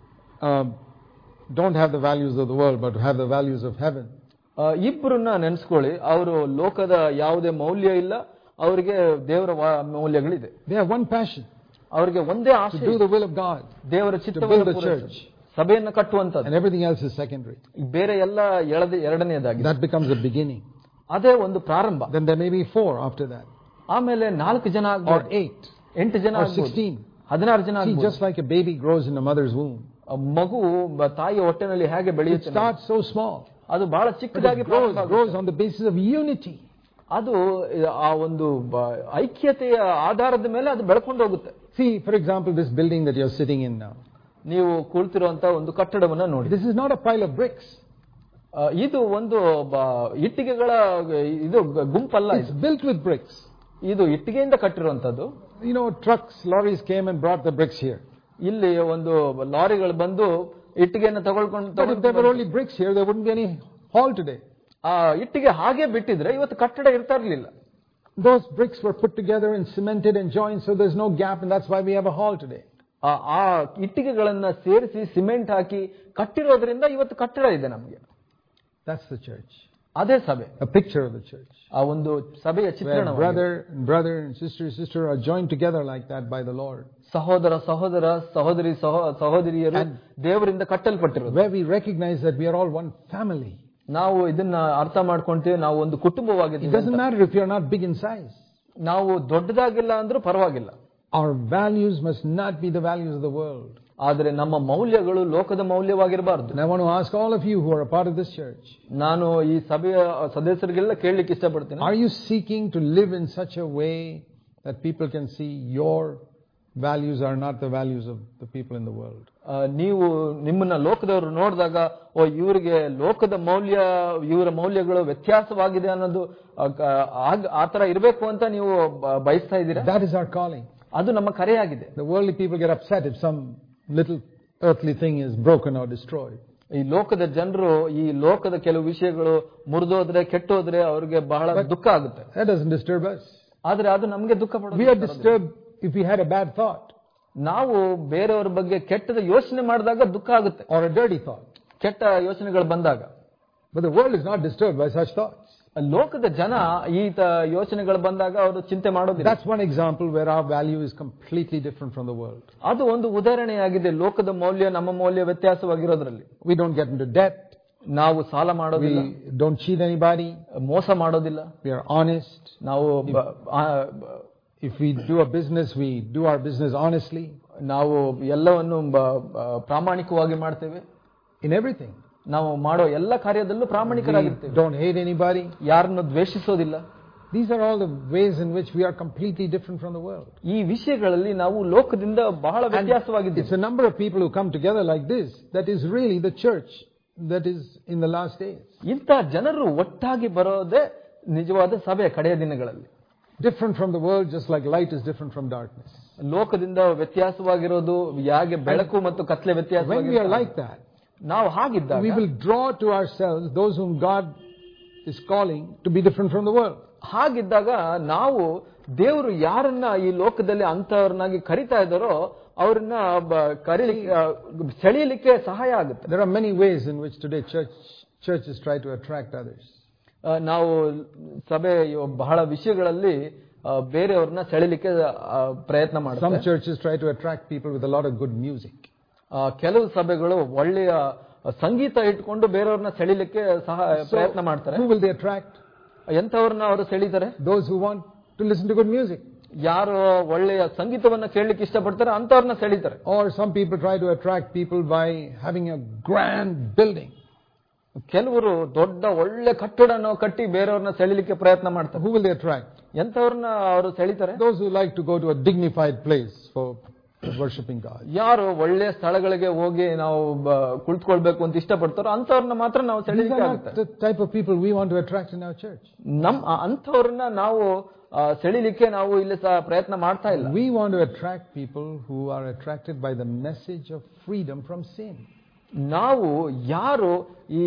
don't have the values of the world but have the values of heaven. ಇಬ್ಬರನ್ನ ನೆನೆಸ್ಕೊಳ್ಳಿ, ಅವರು ಲೋಕದ ಯಾವುದೇ ಮೌಲ್ಯ ಇಲ್ಲ, ಅವರಿಗೆ ದೇವರ ಮೌಲ್ಯಗಳಿದೆ. They have one passion. ಅವರಿಗೆ ಒಂದೇ ಆಸೆ, to do the will of God, ದೇವರ ಚಿತ್ತವನ್ನು ಪೂರೈಸಲು, ಸಭೆಯನ್ನು ಕಟ್ಟುವಂತದ್ದು. And everything else is secondary. ಬೇರೆ ಎಲ್ಲ ಎರಡನೆಯದಾಗಿ. That becomes a beginning. ಅದೇ ಒಂದು ಪ್ರಾರಂಭ. Then there may be 4 after that. ಆಮೇಲೆ 4 ಜನ or 8, 8 ಜನ or 16, 16 ಜನ. See, just like a baby grows in a mother's womb. ಮಗು ತಾಯಿಯ ಹೊಟ್ಟೆನಲ್ಲಿ ಹೇಗೆ ಬೆಳೆಯುತ್ತೆ, it starts so small. ಅದು ಬಹಳ ಚಿಕ್ಕದಾಗಿ grows on the basis of unity. ಅದು ಆ ಒಂದು ಐಕ್ಯತೆಯ ಆಧಾರದ ಮೇಲೆ ಅದು ಬೆಳಕೊಂಡು ಹೋಗುತ್ತೆ. See, for example, this building that you're sitting in now. ನೀವು ಕೂಳ್ತಿರುವಂತ ಒಂದು ಕಟ್ಟಡವನ್ನ ನೋಡಿ. This is not a pile of bricks. ಇದು ಒಂದು ಇಟ್ಟಿಗೆಗಳ ಇದು ಗುಂಪಲ್ಲ. It's built with bricks. ಇದು ಇಟ್ಟಿಗೆಯಿಂದ ಕಟ್ಟಿರುವಂತದ್ದು. You know, trucks, lorries came and brought the bricks here. ಇಲ್ಲಿ ಒಂದು ಲಾರಿಗಳು ಬಂದು ಇಟ್ಟಿಗೆಯನ್ನು ತಗೊಳ್ಕೊಂಡು. But if there were only bricks here, there wouldn't be any hall today. ಆ ಇಟ್ಟಿಗೆ ಹಾಗೆ ಬಿಟ್ಟಿದ್ರೆ ಇವತ್ತು ಕಟ್ಟಡ ಇರ್ತಾ ಇರಲಿಲ್ಲ. Those bricks were put together and cemented and joined, so there's no gap, and that's why we have a hall today. ಆ ಇಟ್ಟಿಗೆಗಳನ್ನ ಸೇರಿಸಿ cement ಹಾಕಿ ಕಟ್ಟಿರೋದ್ರಿಂದ ಇವತ್ತು ಕಟ್ಟಡ ಇದೆ ನಮಗೆ. That's the church. ಅದೇ ಸಭೆ. A picture of the church. ಆ ಒಂದು ಸಭೆಯ ಚಿತ್ರಣ. Brother and sister are joined together like that by the Lord. ಸಹೋದರ ಸಹೋದರಿಯರು ದೇವರಿಂದ ಕಟ್ಟಲ್ಪಟ್ಟಿರೋದು. Where we recognize that we are all one family. ನಾವು ಇದನ್ನ ಅರ್ಥ ಮಾಡ್ಕೊಂತೀವಿ, ನಾವು ಒಂದು ಕುಟುಂಬವಾಗಿದ್ದೀವಿ. It doesn't matter if you're not big in size. ನಾವು ದೊಡ್ಡದಾಗಿಲ್ಲ ಅಂದ್ರೂ ಪರವಾಗಿಲ್ಲ. Our values must not be the values of the world. ಆದರೆ ನಮ್ಮ ಮೌಲ್ಯಗಳು ಲೋಕದ ಮೌಲ್ಯವಾಗಿರಬಾರದು. And I want to ask all of you who are a part of this church. ನಾನು ಈ ಸಭೆಯ ಸದಸ್ಯರಿಗೆಲ್ಲ ಕೇಳಲಿಕ್ಕೆ ಇಷ್ಟಪಡ್ತೀನಿ. Are you seeking to live in such a way that people can see your values are not the values of the people in the world? ನೀವು ನಿಮ್ಮನ್ನ ಲೋಕದವರು ನೋಡಿದಾಗ ಇವರಿಗೆ ಲೋಕದ ಮೌಲ್ಯ ಇವರ ಮೌಲ್ಯಗಳು ವ್ಯತ್ಯಾಸವಾಗಿದೆ ಅನ್ನೋದು ಆ ತರ ಇರಬೇಕು ಅಂತ ನೀವು ಬಯಸ್ತಾ ಇದ್ದೀರಾ? That is our calling. ಅದು ನಮ್ಮ ಕರೆಯಾಗಿದೆ. The worldly people get upset if some little earthly thing is broken or destroyed. ಈ ಲೋಕದ ಜನರು ಈ ಲೋಕದ ಕೆಲವು ವಿಷಯಗಳು ಮುರಿದೋದ್ರೆ ಕೆಟ್ಟೋದ್ರೆ ಅವರಿಗೆ ಬಹಳ ದುಃಖ ಆಗುತ್ತೆ. That doesn't disturb us. ಆದ್ರೆ ಅದು ನಮಗೆ ದುಃಖ ಪಡೋದು. We are disturbed if we had a bad thought. ನಾವು ಬೇರೆಯವರ ಬಗ್ಗೆ ಕೆಟ್ಟದ ಯೋಚನೆ ಮಾಡಿದಾಗ ದುಃಖ ಆಗುತ್ತೆ. Or a dirty thought. ಕೆಟ್ಟ ಯೋಚನೆಗಳು ಬಂದಾಗ. But the world is not disturbed by such thoughts. ಲೋಕದ ಜನ ಈ ಯೋಚನೆಗಳು ಬಂದಾಗ ಅವರು ಚಿಂತೆ ಮಾಡೋದಿಲ್ಲ. That's one example where our value is completely different from the world. ಅದು ಒಂದು ಉದಾಹರಣೆಯಾಗಿದೆ ಲೋಕದ ಮೌಲ್ಯ ನಮ್ಮ ಮೌಲ್ಯ ವ್ಯತ್ಯಾಸವಾಗಿರೋದ್ರಲ್ಲಿ. We don't get into debt. ನಾವು ಸಾಲ ಮಾಡೋದಿಲ್ಲ. We don't cheat anybody. ಮೋಸ ಮಾಡೋದಿಲ್ಲ. We are honest. ನಾವು if we do a business, we do our business honestly. ನಾವು ಎಲ್ಲವನ್ನು ಪ್ರಾಮಾಣಿಕವಾಗಿ ಮಾಡ್ತೇವೆ. In everything. ನಾವು ಮಾಡೋ ಎಲ್ಲ ಕಾರ್ಯದಲ್ಲೂ ಪ್ರಾಮಾಣಿಕರಾಗಿರ್ತೇವೆ. Don't hate anybody. ಯಾರನ್ನು ದ್ವೇಷಿಸೋದಿಲ್ಲ. These are all the ways in which we are completely different from the world. ಈ ವಿಷಯಗಳಲ್ಲಿ ನಾವು ಲೋಕದಿಂದ ಬಹಳ ವ್ಯತ್ಯಾಸವಾಗಿದ್ದೇವೆ. It's a number of people who come together like this that is really the church that is in the last days. ಇಂಥ ಜನರು ಒಟ್ಟಾಗಿ ಬರೋದೇ ನಿಜವಾದ ಸಭೆ ಕಡೆಯ ದಿನಗಳಲ್ಲಿ. Different from the world, just like light is different from darkness. ಲೋಕದಿಂದ ವ್ಯತ್ಯಾಸವಾಗಿರೋದು ಹೇಗೆ ಬೆಳಕು ಮತ್ತು ಕತ್ಲೆ ವ್ಯತ್ಯಾಸವಾಗಿದೆ. When we are like that, ನಾವು ಹಾಗಿದ್ದಾಗ we will draw to ourselves those whom God is calling to be different from the world. ಹಾಗಿದ್ದಾಗ ನಾವು ದೇವರು ಯಾರನ್ನ ಈ ಲೋಕದಲ್ಲಿ ಅಂತವರನ್ನಾಗಿ ಕರೀತಾ ಇದ್ದಾರೋ ಅವರನ್ನ ಸೆಳೆಯಲಿಕ್ಕೆ ಸಹಾಯ ಆಗುತ್ತೆ. There are many ways in which today churches try to attract others. ನಾವು ಸಭೆ ಬಹಳ ವಿಷಯಗಳಲ್ಲಿ ಬೇರೆಯವ್ರನ್ನ ಸೆಳೆಯಲಿಕ್ಕೆ ಪ್ರಯತ್ನ ಮಾಡ್ತಾರೆ. Some churches try to attract people with a lot of good music. ಕೆಲವು ಸಭೆಗಳು ಒಳ್ಳೆಯ ಸಂಗೀತ ಇಟ್ಕೊಂಡು ಬೇರೆಯವ್ರನ್ನ ಸೆಳಿಲಿಕ್ಕೆ ಪ್ರಯತ್ನ ಮಾಡ್ತಾರೆ. Who will they attract? ಎಂತವ್ರನ್ನ ಅವರು ಸೆಳೀತಾರೆ? Those who want to listen to good music. ಯಾರು ಒಳ್ಳೆಯ ಸಂಗೀತವನ್ನ ಕೇಳಲಿಕ್ಕೆ ಇಷ್ಟಪಡ್ತಾರೆ ಅಂತವ್ರನ್ನ ಸೆಳೀತಾರೆ. Or some people try to attract people by having a grand building. ಕೆಲವರು ದೊಡ್ಡ ಒಳ್ಳೆ ಕಟ್ಟಡನ ಕಟ್ಟಿ ಬೇರೆಯವ್ರನ್ನ ಸೆಳಿಲಿಕ್ಕೆ ಪ್ರಯತ್ನ ಮಾಡ್ತಾರೆ. Who will they attract? ಎಂತವ್ರನ್ನ ಅವರು ಸೆಳೀತಾರೆ? Those who like to go to a dignified place for worshiping God. ಯಾರು ಒಳ್ಳೆ ಸ್ಥಳಗಳಿಗೆ ಹೋಗಿ ನಾವು ಕುಳಿತುಕೊಳ್ಬೇಕು ಅಂತ ಇಷ್ಟಪಡ್ತಾರೋ ಅಂತವ್ರನ್ನ ಮಾತ್ರ ನಾವು ಸೆಳೀಲಿಕ್ಕೆ ಆಗುತ್ತೆ. The type of people we want to attract in our church. ಅಂತವ್ರನ್ನ ನಾವು ಸೆಳೀಲಿಕ್ಕೆ ನಾವು ಇಲ್ಲಿ ಪ್ರಯತ್ನ ಮಾಡ್ತಾ ಇಲ್ಲ. We want to attract people who are attracted by the message of freedom from sin. ನಾವು ಯಾರು ಈ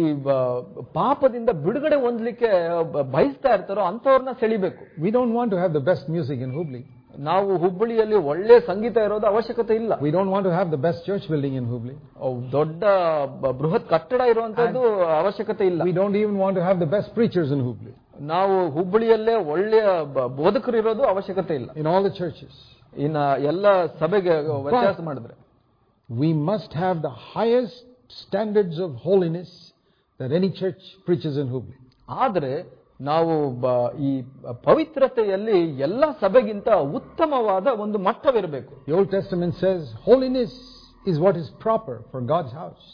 ಪಾಪದಿಂದ ಬಿಡುಗಡೆ ಹೊಂದಲಿಕ್ಕೆ ಬಯಸ್ತಾ ಇರ್ತಾರೋ ಅಂತವ್ರನ್ನ ಸೆಳಿಬೇಕು. We don't want to have the best music in Hubli. ನಾವು ಹುಬ್ಬಳ್ಳಿಯಲ್ಲಿ ಒಳ್ಳೆ ಸಂಗೀತ ಇರೋದು ಅವಶ್ಯಕತೆ ಇಲ್ಲ. We don't want to have the best church building in Hubli. ದೊಡ್ಡ ಬೃಹತ್ ಕಟ್ಟಡ ಇರುವಂತದ್ದು ಅವಶ್ಯಕತೆ ಇಲ್ಲ. We don't even want to have the best preachers in Hubli. ನಾವು ಹುಬ್ಬಳ್ಳಿಯಲ್ಲೇ ಒಳ್ಳೆಯ ಬೋಧಕರು ಇರೋದು ಅವಶ್ಯಕತೆ ಇಲ್ಲ. In all the churches. ಇನ್ನ ಎಲ್ಲ ಸಭೆಗೆ ವ್ಯತ್ಯಾಸ ಮಾಡಿದ್ರೆ we must have the highest standards of holiness that any church preaches in Hubli. ಆದರೆ ನಾವು ಈ ಪವಿತ್ರತೆಯಲ್ಲಿ ಎಲ್ಲ ಸಭೆಗಿಂತ ಉತ್ತಮವಾದ ಒಂದು ಮಟ್ಟವಿರಬೇಕು. The Old Testament says holiness is what is proper for God's house.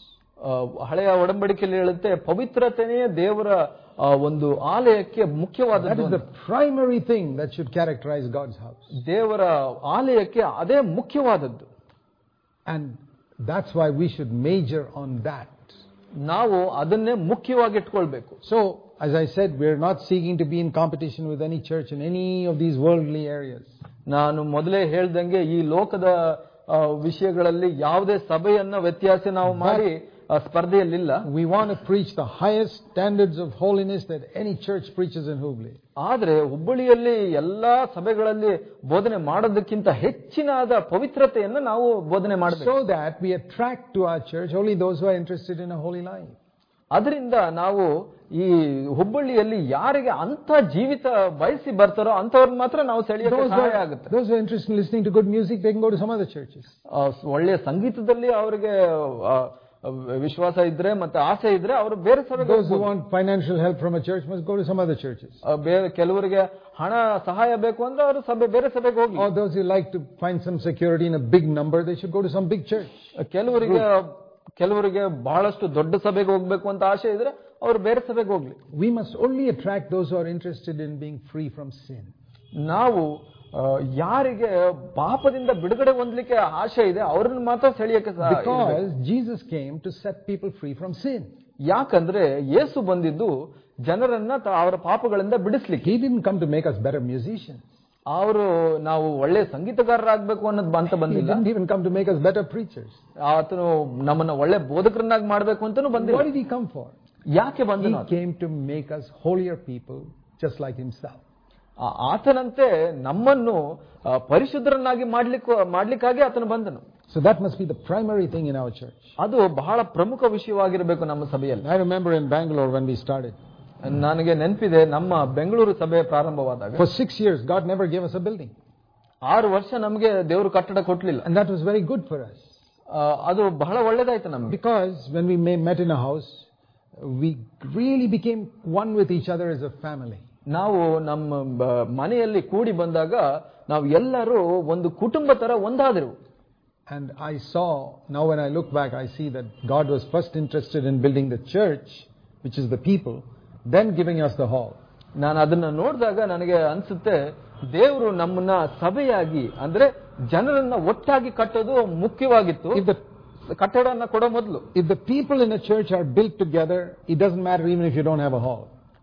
ಹಳೆಯ ಒಡಂಬಡಿಕೆಯಲ್ಲಿ ಹೇಳುತ್ತೆ ಪವಿತ್ರತೆಯೇ ದೇವರ ಒಂದು ಆಲಯಕ್ಕೆ ಮುಖ್ಯವಾದದ್ದು. That is the primary thing that should characterize God's house. ದೇವರ ಆಲಯಕ್ಕೆ ಅದೇ ಮುಖ್ಯವಾದದ್ದು. And that's why we should major on that. ನಾವು ಅದನ್ನೇ ಮುಖ್ಯವಾಗಿ ಇಟ್ಕೊಳ್ಬೇಕು. So, as I said, we are not seeking to be in competition with any church in any of these worldly areas. ನಾನು ಮೊದಲೇ ಹೇಳ್ದಂಗೆ ಈ ಲೋಕದ ವಿಷಯಗಳಲ್ಲಿ ಯಾವುದೇ ಸಭೆಯನ್ನ ವ್ಯತ್ಯಾಸ ನಾವು ಮಾಡಿ ಸ್ಪರ್ಧೆಯಲ್ಲಿಲ್ಲ. We want to preach the highest standards of holiness that any church preaches in Hubli. ಆದರೆ ಹುಬ್ಬಳ್ಳಿಯಲ್ಲಿ ಎಲ್ಲಾ ಸಭೆಗಳಲ್ಲಿ ಬೋಧನೆ ಮಾಡೋದಕ್ಕಿಂತ ಹೆಚ್ಚಿನಾದ ಪವಿತ್ರತೆಯನ್ನು ನಾವು ಬೋಧನೆ ಮಾಡಬೇಕು. So that we attract to our church only those who are interested in a holy life. ಅದರಿಂದ ನಾವು ಈ ಹುಬ್ಬಳ್ಳಿಯಲ್ಲಿ ಯಾರಿಗೆ ಅಂತ ಜೀವಿತ ಬಯಸಿ ಬರ್ತಾರೋ ಅಂತವ್ರನ್ನ ಮಾತ್ರ ನಾವು ಸೆಳೆಯೋಕೆ ಸಹಾಯ ಆಗುತ್ತೆ. Those who are interested in listening to good music, they can go to some other churches. ಒಳ್ಳೆಯ ಸಂಗೀತದಲ್ಲಿ ಅವರಿಗೆ ವಿಶ್ವಾಸ ಇದ್ರೆ ಮತ್ತೆ ಆಸೆ ಇದ್ರೆ ಅವರು ಬೇರೆ ಸಭೆಗೆ Those who want financial help from a church must go to some other churches. ಬೇರೆ ಕೆಲವರಿಗೆ ಹಣ ಸಹಾಯ ಬೇಕು ಅಂದ್ರೆ ಅವರು ಬೇರೆ ಸಭೆಗೆ ಹೋಗಿ. Or those who like to find some security in a big number, they should go to some big church. ಕೆಲವರಿಗೆ ಬಹಳಷ್ಟು ದೊಡ್ಡ ಸಭೆಗೆ ಹೋಗ್ಬೇಕು ಅಂತ ಆಸೆ ಇದ್ರೆ ಅವರು ಬೇರೆ ಸಭೆಗೆ ಹೋಗ್ಲಿ. We must only attract those who are interested in being free from sin. ನಾವು ಯಾರಿಗೆ ಪಾಪದಿಂದ ಬಿಡುಗಡೆ ಹೊಂದಲಿಕ್ಕೆ ಆಸೆ ಇದೆ ಅವರನ್ನು ಮಾತ್ರ ಸೆಳೆಯಕ್ಕೆ. Because Jesus came to set people free from sin. ಯಾಕಂದ್ರೆ ಯೇಸು ಬಂದಿದ್ದು ಜನರನ್ನ ಅವರ ಪಾಪಗಳಿಂದ ಬಿಡಿಸ್ಲಿಕ್ಕೆ. He didn't come to make us better musicians. ಅವರು ನಾವು ಒಳ್ಳೆ ಸಂಗೀತಗಾರರಾಗಬೇಕು ಅನ್ನೋದು ಅಂತ ಬಂದಿಲ್ಲ. He didn't even come to make us better preachers. ಆತನು ನಮ್ಮನ್ನ ಒಳ್ಳೆ ಬೋಧಕರನ್ನಾಗಿ ಮಾಡಬೇಕು ಅಂತಾನೂ ಬಂದಿಲ್ಲ. What did he come for? ಯಾಕೆ ಬಂದನು? He came to make us holier people just like himself. ಆತನಂತೆ ನಮ್ಮನ್ನು ಪರಿಶುದ್ಧರನ್ನಾಗಿ ಮಾಡ್ಲಿಕ್ಕಾಗಿ ಆತನು ಬಂದನು. So that must be the primary thing in our church. ಅದು ಬಹಳ ಪ್ರಮುಖ ವಿಷಯವಾಗಿರಬೇಕು ನಮ್ಮ ಸಭೆಯಲ್ಲಿ. I remember in Bangalore when we started. ನನಗೆ ನೆನಪಿದೆ ನಮ್ಮ ಬೆಂಗಳೂರು ಸಭೆ ಪ್ರಾರಂಭವಾದಾಗ. For 6 years God never gave us a building. 6 ವರ್ಷ ನಮಗೆ ದೇವರು ಕಟ್ಟಡ ಕೊಡ್ಲಿಲ್ಲ. And that was very good for us. ಅದು ಬಹಳ ಒಳ್ಳೆದಾಯ್ತು ನಮಗೆ. Because when we met in a house, we really became one with each other as a family. ನಾವು ನಮ್ಮ ಮನೆಯಲ್ಲಿ ಕೂಡಿ ಬಂದಾಗ ನಾವು ಎಲ್ಲರೂ ಒಂದು ಕುಟುಂಬ ತರ ಒಂದಾದರು. And I saw, now when I look back, I see that God was first interested in building the church, which is the people, then giving us the hall. ನಾನು ಅದನ್ನ ನೋಡಿದಾಗ ನನಗೆ ಅನ್ಸುತ್ತೆ ದೇವರು ನಮ್ಮನ್ನ ಸಭೆಯಾಗಿ ಅಂದ್ರೆ ಜನರನ್ನ ಒಟ್ಟಾಗಿ ಕಟ್ಟೋದು ಮುಖ್ಯವಾಗಿತ್ತು. ಕಟ್ಟಡನ ಕೊಡೋ ಮೊದಲು. If the people in a church are built together, it doesn't matter even if you don't have a hall.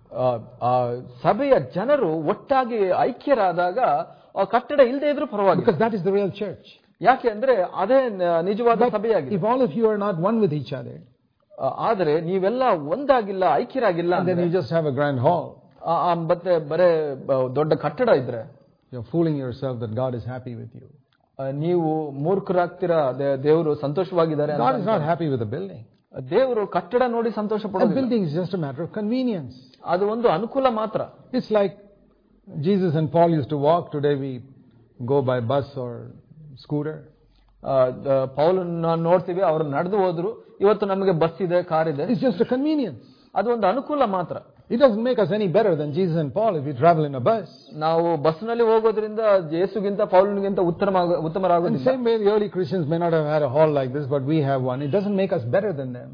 ಸಭೆಯ ಜನರು ಒಟ್ಟಾಗಿ ಐಕ್ಯರಾದಾಗ ಕಟ್ಟಡ ಇಲ್ಲದೆ ಇದ್ರೂ ಪರವಾಗಿಲ್ಲ. Because that is the real church. ಯಾಕೆ ಅಂದ್ರೆ ಅದೇ ನಿಜವಾದ ಸಭೆಯಾಗಿದೆ. If all of you are not one with each other, ಆದರೆ ನೀವೆಲ್ಲ ಒಂದಾಗಿಲ್ಲ, ಐಕ್ಯರಾಗಿಲ್ಲ, then you just have a grand hall. ಮತ್ತೆ ಬರೇ ದೊಡ್ಡ ಕಟ್ಟಡ ಇದ್ರೆ you're fooling yourself that God is happy with you. ನೀವು ಮೂರ್ಖರಾಗ್ತೀರಾ, ದೇವರು ಸಂತೋಷವಾಗಿದ್ದಾರೆ. God is not happy with the building. ದೇವರು ಕಟ್ಟಡ ನೋಡಿ ಸಂತೋಷ ಪಡೋದಿಲ್ಲ. The building is just a matter of convenience. ಅದು ಒಂದು ಅನುಕೂಲ ಮಾತ್ರ. It's like Jesus and Paul used to walk. Today we go by bus or scooter. ಪೌಲನ್ನ ನೋಡ್ತೀವಿ, ಅವರು ನಡೆದು ಹೋದ್ರು. ಇವತ್ತು ನಮಗೆ ಬಸ್ ಇದೆ, ಕಾರ್ ಇದೆ. It's just a convenience. ಅದು ಒಂದು ಅನುಕೂಲ ಮಾತ್ರ. It doesn't make us any better than Jesus and Paul if we travel in a bus. ನಾವು ಬಸ್ ನಲ್ಲಿ ಹೋಗೋದ್ರಿಂದ ಯೇಸುಗಿಂತ ಪೌಲನಿಗಿಂತ ಉತ್ತಮರಾಗೋದಿಲ್ಲ. In the same way, the early Christians may not have had a hall like this, but we have one. It doesn't make us better than them.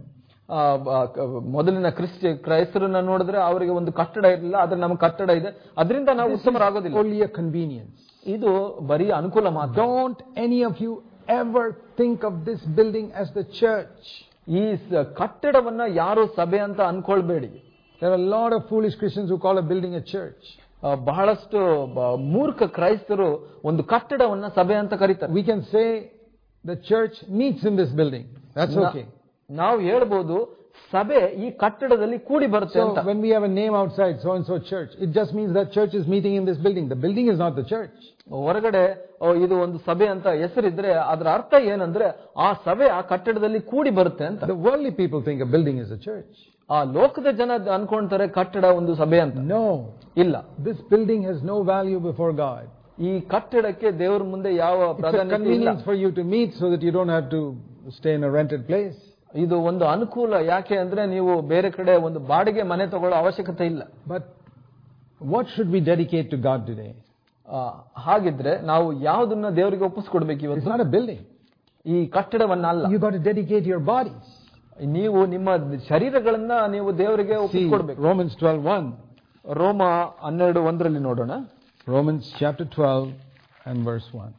ಮೊದಲಿನ ಕ್ರೈಸ್ತರನ್ನ ನೋಡಿದ್ರೆ ಅವರಿಗೆ ಒಂದು ಕಟ್ಟಡ ಇರಲಿಲ್ಲ, ಆದ್ರೆ ನಮಗೆ ಕಟ್ಟಡ ಇದೆ, ಅದರಿಂದ ನಾವು ಉತ್ತಮರಾಗೋದಿಲ್ಲ. Only a convenience. ಇದು ಬರೀ ಅನುಕೂಲ ಮಾತ್ರ. Don't any of you ever think of this building as the church. ಈ ಕಟ್ಟಡವನ್ನ ಯಾರು ಸಭೆ ಅಂತ ಅನ್ಕೊಳ್ಬೇಡಿ. There are a lot of foolish Christians who call a building a church. ಬಹಳಷ್ಟು ಮೂರ್ಖ ಕ್ರೈಸ್ತರು ಒಂದು ಕಟ್ಟಡವನ್ನ ಸಭೆ ಅಂತ ಕರೀತಾರೆ. We can say the church meets in this building. That's okay. ನಾವು ಹೇಳ್ಬೋದು ಸಭೆ ಈ ಕಟ್ಟಡದಲ್ಲಿ ಕೂಡಿ ಬರುತ್ತೆ ಅಂತ. So when we have a name outside, so and so church, it just means that church is meeting in this building. The building is not the church. ಹೊರಗಡೆ ಇದು ಒಂದು ಸಭೆ ಅಂತ ಹೆಸರಿದ್ರೆ ಅದರ ಅರ್ಥ ಏನಂದ್ರೆ ಆ ಸಭೆ ಆ ಕಟ್ಟಡದಲ್ಲಿ ಕೂಡಿ ಬರುತ್ತೆ ಅಂತ. The worldly people think a building is a church. ಆ ಲೋಕದ ಜನ ಅನ್ಕೊಂತಾರೆ ಕಟ್ಟಡ ಒಂದು ಸಭೆ ಅಂತ. No, ಇಲ್ಲ. This building has no value before God. ಈ ಕಟ್ಟಡಕ್ಕೆ ದೇವರ ಮುಂದೆ ಯಾವ ಪ್ರಾಧಾನ್ಯತೆ ಇಲ್ಲ. It's a convenience for you to meet so that you don't have to stay in a rented place. ಇದು ಒಂದು ಅನುಕೂಲ, ಯಾಕೆ ಅಂದ್ರೆ ನೀವು ಬೇರೆ ಕಡೆ ಒಂದು ಬಾಡಿಗೆ ಮನೆ ತಗೊಳ್ಳೋ ಅವಶ್ಯಕತೆ ಇಲ್ಲ. But what should we dedicate to God today? ಹಾಗಿದ್ರೆ ನಾವು ಯಾವುದನ್ನ ದೇವರಿಗೆ ಒಪ್ಪಿಸಿಕೊಡ್ಬೇಕು ಇವತ್ತು? It's not a building. ಈ ಕಟ್ಟಡವನ್ನ ಅಲ್ಲ. You got to dedicate your bodies. ನೀವು ನಿಮ್ಮ ಶರೀರಗಳನ್ನ ನೀವು ದೇವರಿಗೆ ಒಪ್ಪಿಸಿಕೊಡ್ಬೇಕು. Romans 12:1. ರೋಮ 12:1 ನೋಡೋಣ. Romans chapter 12 and verse 1.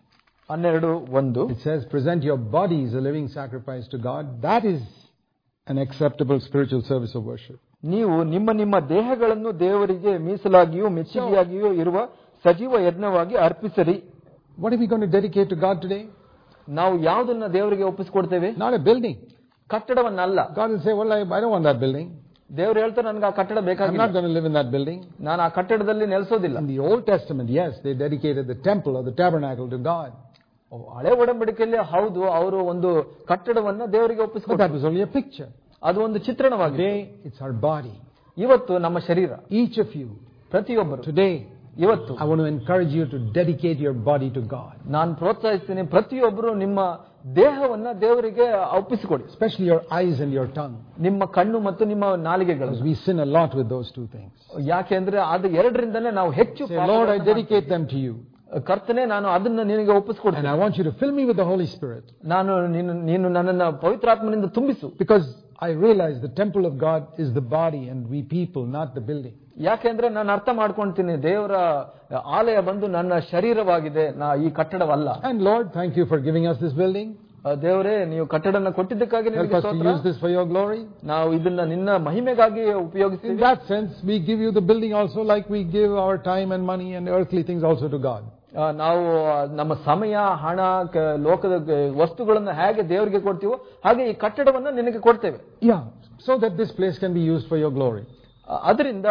12:1. It says, present your bodies a living sacrifice to God. That is an acceptable spiritual service of worship. ನೀವು ನಿಮ್ಮ ದೇಹಗಳನ್ನು ದೇವರಿಗೆ ಮೀಸಲಾಗಿಯೂ ಮೆಚ್ಚುಗೆಯಾಗಿಯೂ ಇರುವ ಸಜೀವ ಯಜ್ಞವಾಗಿ ಅರ್ಪಿಸಿರಿ. What are we going to dedicate to God today? ನಾವು ಯಾವುದನ್ನ ದೇವರಿಗೆ ಒಪ್ಪಿಸಿಕೊಡ್ತೇವೆ? Not a building. ಕಟ್ಟಡವನ್ನಲ್ಲ. God will say, well, I don't want that building. ದೇವರು ಹೇಳ್ತಾರೆ ನನಗೆ ಆ ಕಟ್ಟಡ ಬೇಕಾಗಿಲ್ಲ. I'm not going to live in that building. ನಾನು ಆ ಕಟ್ಟಡದಲ್ಲಿ ನೆಲೆಸೋದಿಲ್ಲ. In the Old Testament, yes, they dedicated the temple or the tabernacle to God. ಹಳೆ ಒಡಂಬಡಿಕೆಯಲ್ಲಿ ಹೌದು, ಅವರು ಒಂದು ಕಟ್ಟಡವನ್ನ ದೇವರಿಗೆ ಒಪ್ಪಿಸಿಕೊಟ್ರು. But that was only a picture. ಅದು ಒಂದು ಚಿತ್ರಣವಾಗಿದೆ. Today, it's our body. ಇವತ್ತು ನಮ್ಮ ಶರೀರ. Each of you, ಪ್ರತಿಯೊಬ್ಬರು today, ಇವತ್ತು I want to encourage you to dedicate your body to God. ನಾನು ಪ್ರೋತ್ಸಾಹಿಸ್ತೀನಿ, ಪ್ರತಿಯೊಬ್ಬರು ನಿಮ್ಮ ದೇಹವನ್ನ ದೇವರಿಗೆ ಒಪ್ಪಿಸಿಕೊಡಿ. Especially your eyes and your tongue. ನಿಮ್ಮ ಕಣ್ಣು ಮತ್ತು ನಿಮ್ಮ ನಾಲಿಗೆಗಳು. Because we sin a lot with those two things. ಯಾಕೆಂದ್ರೆ ಅದು ಎರಡರಿಂದನೇ ನಾವು ಹೆಚ್ಚು. Say, Lord, I dedicate them to you. ಕರ್ತನೇ, ನಾನು ಅದನ್ನ ನಿನಗೆ ಒಪ್ಪಿಸಿಕೊಡ್ತೀನಿ. And I want you to fill me with the Holy Spirit. ನೀನು ನನ್ನನ್ನು ಪವಿತ್ರಾತ್ಮನಿಂದ ತುಂಬಿಸು. Because I realize the temple of God is the body and we people, not the building. ಯಾಕೆಂದ್ರೆ ನಾನು ಅರ್ಥ ಮಾಡ್ಕೊಂತೀನಿ, ದೇವರ ಆಲಯ ಬಂದು ನನ್ನ ಶರೀರವಾಗಿದೆ, ಈ ಕಟ್ಟಡವಲ್ಲ. And Lord, thank you for giving us this building. ದೇವರೇ, ನೀವು ಕಟ್ಟಡನ ಕೊಟ್ಟಿದ್ದಕ್ಕಾಗಿ ನಿಮಗೆ ಸ್ತೋತ್ರ. Help us to use this for your glory. ನಾವು ಇದನ್ನ ನಿನ್ನ ಮಹಿಮೆಗಾಗಿ ಉಪಯೋಗಿಸ್ತೀವಿ. In that sense, we give you the building also like we give our time and money and earthly things also to God. ನಾವು ನಮ್ಮ ಸಮಯ, ಹಣ, ಲೋಕದ ವಸ್ತುಗಳನ್ನ ಹೇಗೆ ದೇವರಿಗೆ ಕೊಡ್ತೀವೋ ಹಾಗೆ ಈ ಕಟ್ಟಡವನ್ನ ನಿನಗೆ ಕೊಡ್ತೇವೆ. Yeah, so that this place can be used for your glory. ಅದರಿಂದ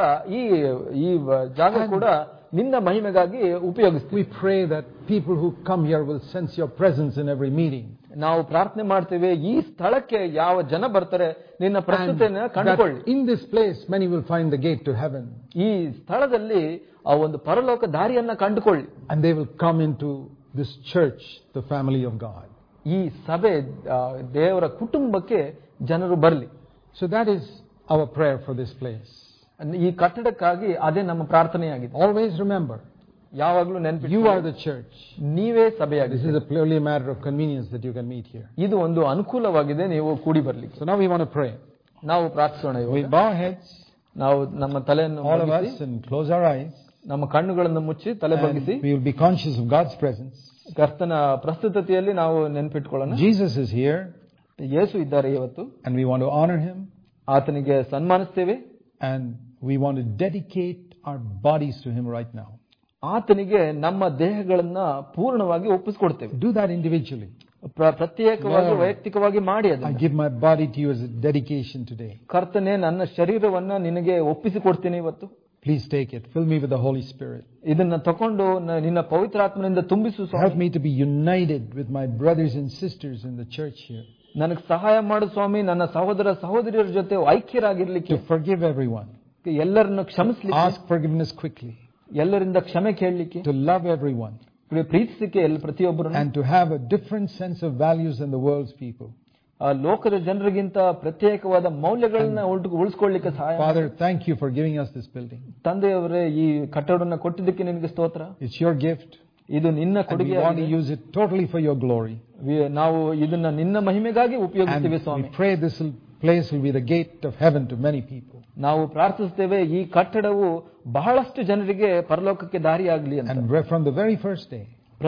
ಈ ಜಾಗ ಕೂಡ ನಿನ್ನ ಮಹಿಮೆಗಾಗಿ ಉಪಯೋಗಿಸ್ತೀವಿ. We pray that people who come here will sense your presence in every meeting. ನಾವು ಪ್ರಾರ್ಥನೆ ಮಾಡ್ತೇವೆ, ಈ ಸ್ಥಳಕ್ಕೆ ಯಾವ ಜನ ಬರ್ತಾರೆ ನಿನ್ನ ಪ್ರಸ್ತುತಿಯನ್ನು ಕಂಡುಕೊಳ್ಳಿ. In this place many will find the gate to heaven. ಈ ಸ್ಥಳದಲ್ಲಿ ಆ ಒಂದು ಪರಲೋಕ ದಾರಿಯನ್ನ ಕಂಡುಕೊಳ್ಳಿ. And they will come into this church, the family of God. ಈ ಸಭೆ, ದೇವರ ಕುಟುಂಬಕ್ಕೆ ಜನರು ಬರಲಿ. So that is our prayer for this place. ಈ ಕಟ್ಟಡಕ್ಕಾಗಿ ಅದೇ ನಮ್ಮ ಪ್ರಾರ್ಥನೆಯಾಗಿದೆ. Always remember, ಯಾವಾಗಲೂ ನೆನಪಿಡಿ, you are the church. ನೀವೇ ಸಭೆಯಾಗಿದೆ. This is a purely a matter of convenience that you can meet here. ಇದು ಒಂದು ಅನುಕೂಲವಾಗಿದೆ ನೀವು ಕೂಡಿ ಬರಲಿಕ್ಕೆ. So now we want to pray. ನಾವು ಪ್ರಾರ್ಥಿಸೋಣ. We bow our heads, ನಾವು ನಮ್ಮ ತಲೆಯನ್ನು all of us, and close our eyes. ನಮ್ಮ ಕಣ್ಣುಗಳನ್ನು ಮುಚ್ಚಿ ತಲೆ ಬಗ್ಗಿಸಿ we will be conscious of God's presence. ಕರ್ತನ ಪ್ರಸ್ತುತತೆಯಲ್ಲಿ ನಾವು ನೆನಪಿಟ್ಕೊಳ್ಳೋಣ. Jesus is here. ಯೇಸು ಇದ್ದಾರೆ ಇವತ್ತು. And we want to honor him. ಆತನಿಗೆ ಸನ್ಮಾನಿಸ್ತೇವೆ. And we want to dedicate our bodies to him right now. ಆತನಿಗೆ ನಮ್ಮ ದೇಹಗಳನ್ನ ಪೂರ್ಣವಾಗಿ ಒಪ್ಪಿಸಿಕೊಡ್ತೇವೆ. Do that individually. ಪ್ರತ್ಯೇಕವಾಗಿ ವೈಯಕ್ತಿಕವಾಗಿ ಮಾಡಿ ಅದನ್ನು. I give my body to you as a dedication today. ಕರ್ತನೇ, ನನ್ನ ಶರೀರವನ್ನ ನಿನಗೆ ಒಪ್ಪಿಸಿಕೊಡ್ತೀನಿ ಇವತ್ತು. Please take it. Fill me with the Holy Spirit. ಇದನ್ನ ತಕೊಂಡು ನಿನ್ನ ಪವಿತ್ರಾತ್ಮನಿಂದ ತುಂಬಿಸು ಸ್ವಾಮಿ. Help me to be united with my brothers and sisters in the church here. ನನಗೆ ಸಹಾಯ ಮಾಡು ಸ್ವಾಮಿ, ನನ್ನ ಸಹೋದರ ಸಹೋದರಿಯರ ಜೊತೆ ಐಕ್ಯರಾಗಿರ್ಲಿಕ್ಕೆ. To forgive everyone. ಎಲ್ಲರನ್ನು ಕ್ಷಮಿಸಲಿಕ್ಕೆ. Ask forgiveness quickly. ಎಲ್ಲರಿಂದ ಕ್ಷಮೆ ಕೇಳಲಿಕ್ಕೆ. To love everyone. ಪ್ರೀತಿಸಲಿಕ್ಕೆ ಪ್ರತಿಯೊಬ್ಬರನ್ನು. And to have a different sense of values than the world's people. ಲೋಕದ ಜನರಿಗಿಂತ ಪ್ರತ್ಯೇಕವಾದ ಮೌಲ್ಯಗಳನ್ನ ಉಳಿಸಿಕೊಳ್ಳಲಿಕ್ಕೆ ಸಹಾಯ. Father, thank you for giving us this building. ತಂದೆಯವರೇ, ಈ ಕಟ್ಟಡವನ್ನು ಕೊಟ್ಟಿದ್ದಕ್ಕೆ ನಿನಗೆ ಸ್ತೋತ್ರ. It's your gift. ಇದು ನಿನ್ನ ಕೊಡುಗೆ. We want to use it totally for your glory. ನಾವು ಇದನ್ನ ನಿನ್ನ ಮಹಿಮೆಗಾಗಿ ಉಪಯೋಗಿಸುತ್ತೇವೆ ಸ್ವಾಮಿ. We pray this place will be the gate of heaven to many people. ನಾವು ಪ್ರಾರ್ಥಿಸುತ್ತೇವೆ, ಈ ಕಟ್ಟಡವು ಬಹಳಷ್ಟು ಜನರಿಗೆ ಪರಲೋಕಕ್ಕೆ ದಾರಿಯಾಗಲಿ ಅಂತ. And from the very first day,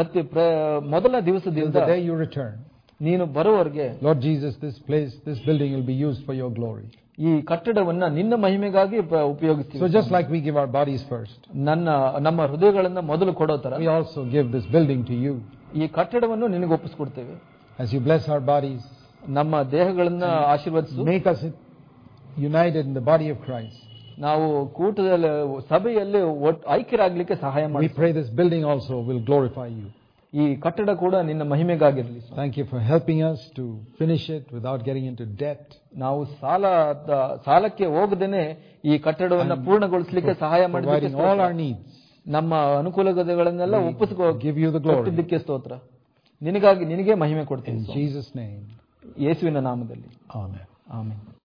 ಮೊದಲ ದಿವಸದಿಂದ the day you return, ನೀನು ಬರುವವರೆಗೆ, Lord Jesus, this building will be used for your glory. ಈ ಕಟ್ಟಡವನ್ನ ನಿನ್ನ ಮಹಿಮೆಗಾಗಿ ಉಪಯೋಗಿಸ್ತೀವಿ. So just like we give our bodies first, ನಮ್ಮ ಹೃದಯಗಳನ್ನ ಮೊದಲು ಕೊಡೋ ತರ we also give this building to you. ಈ ಕಟ್ಟಡವನ್ನು ನಿನಗೆ ಒಪ್ಪಿಸಿಕೊಡ್ತೇವೆ. As you bless our bodies, ನಮ್ಮ ದೇಹಗಳನ್ನ ಆಶೀರ್ವದಿಸು. make us united in the body of Christ. ನಾವು ಕೂಟದಲ್ಲಿ, ಸಭೆಯಲ್ಲಿ ಐಕ್ಯರಾಗಲಿಕ್ಕೆ ಸಹಾಯ ಮಾಡಿ. We pray this building also will glorify you. ಈ ಕಟ್ಟಡ ಕೂಡ ನಿನ್ನ ಮಹಿಮೆಗಾಗಿರಲಿ. Thank you for helping us to finish it without getting into debt. ನಾವು ಸಾಲಕ್ಕೆ ಹೋಗದೇನೆ ಈ ಕಟ್ಟಡವನ್ನು ಪೂರ್ಣಗೊಳಿಸಲಿಕ್ಕೆ ಸಹಾಯ ಮಾಡಲಿಕ್ಕೆ all our needs. ನಮ್ಮ ಅನುಕೂಲತೆಗಳನ್ನೆಲ್ಲ give you the glory. ಒಪ್ಪಿಸಿಕೊಟ್ಟಿದ್ದಕ್ಕೆ ಸ್ತೋತ್ರ. ನಿನಗೆ ಮಹಿಮೆ ಕೊಡ್ತೀನಿ. In Jesus' name. ಯೇಸುವಿನ ನಾಮದಲ್ಲಿ. Amen. ಆಮೆನ್.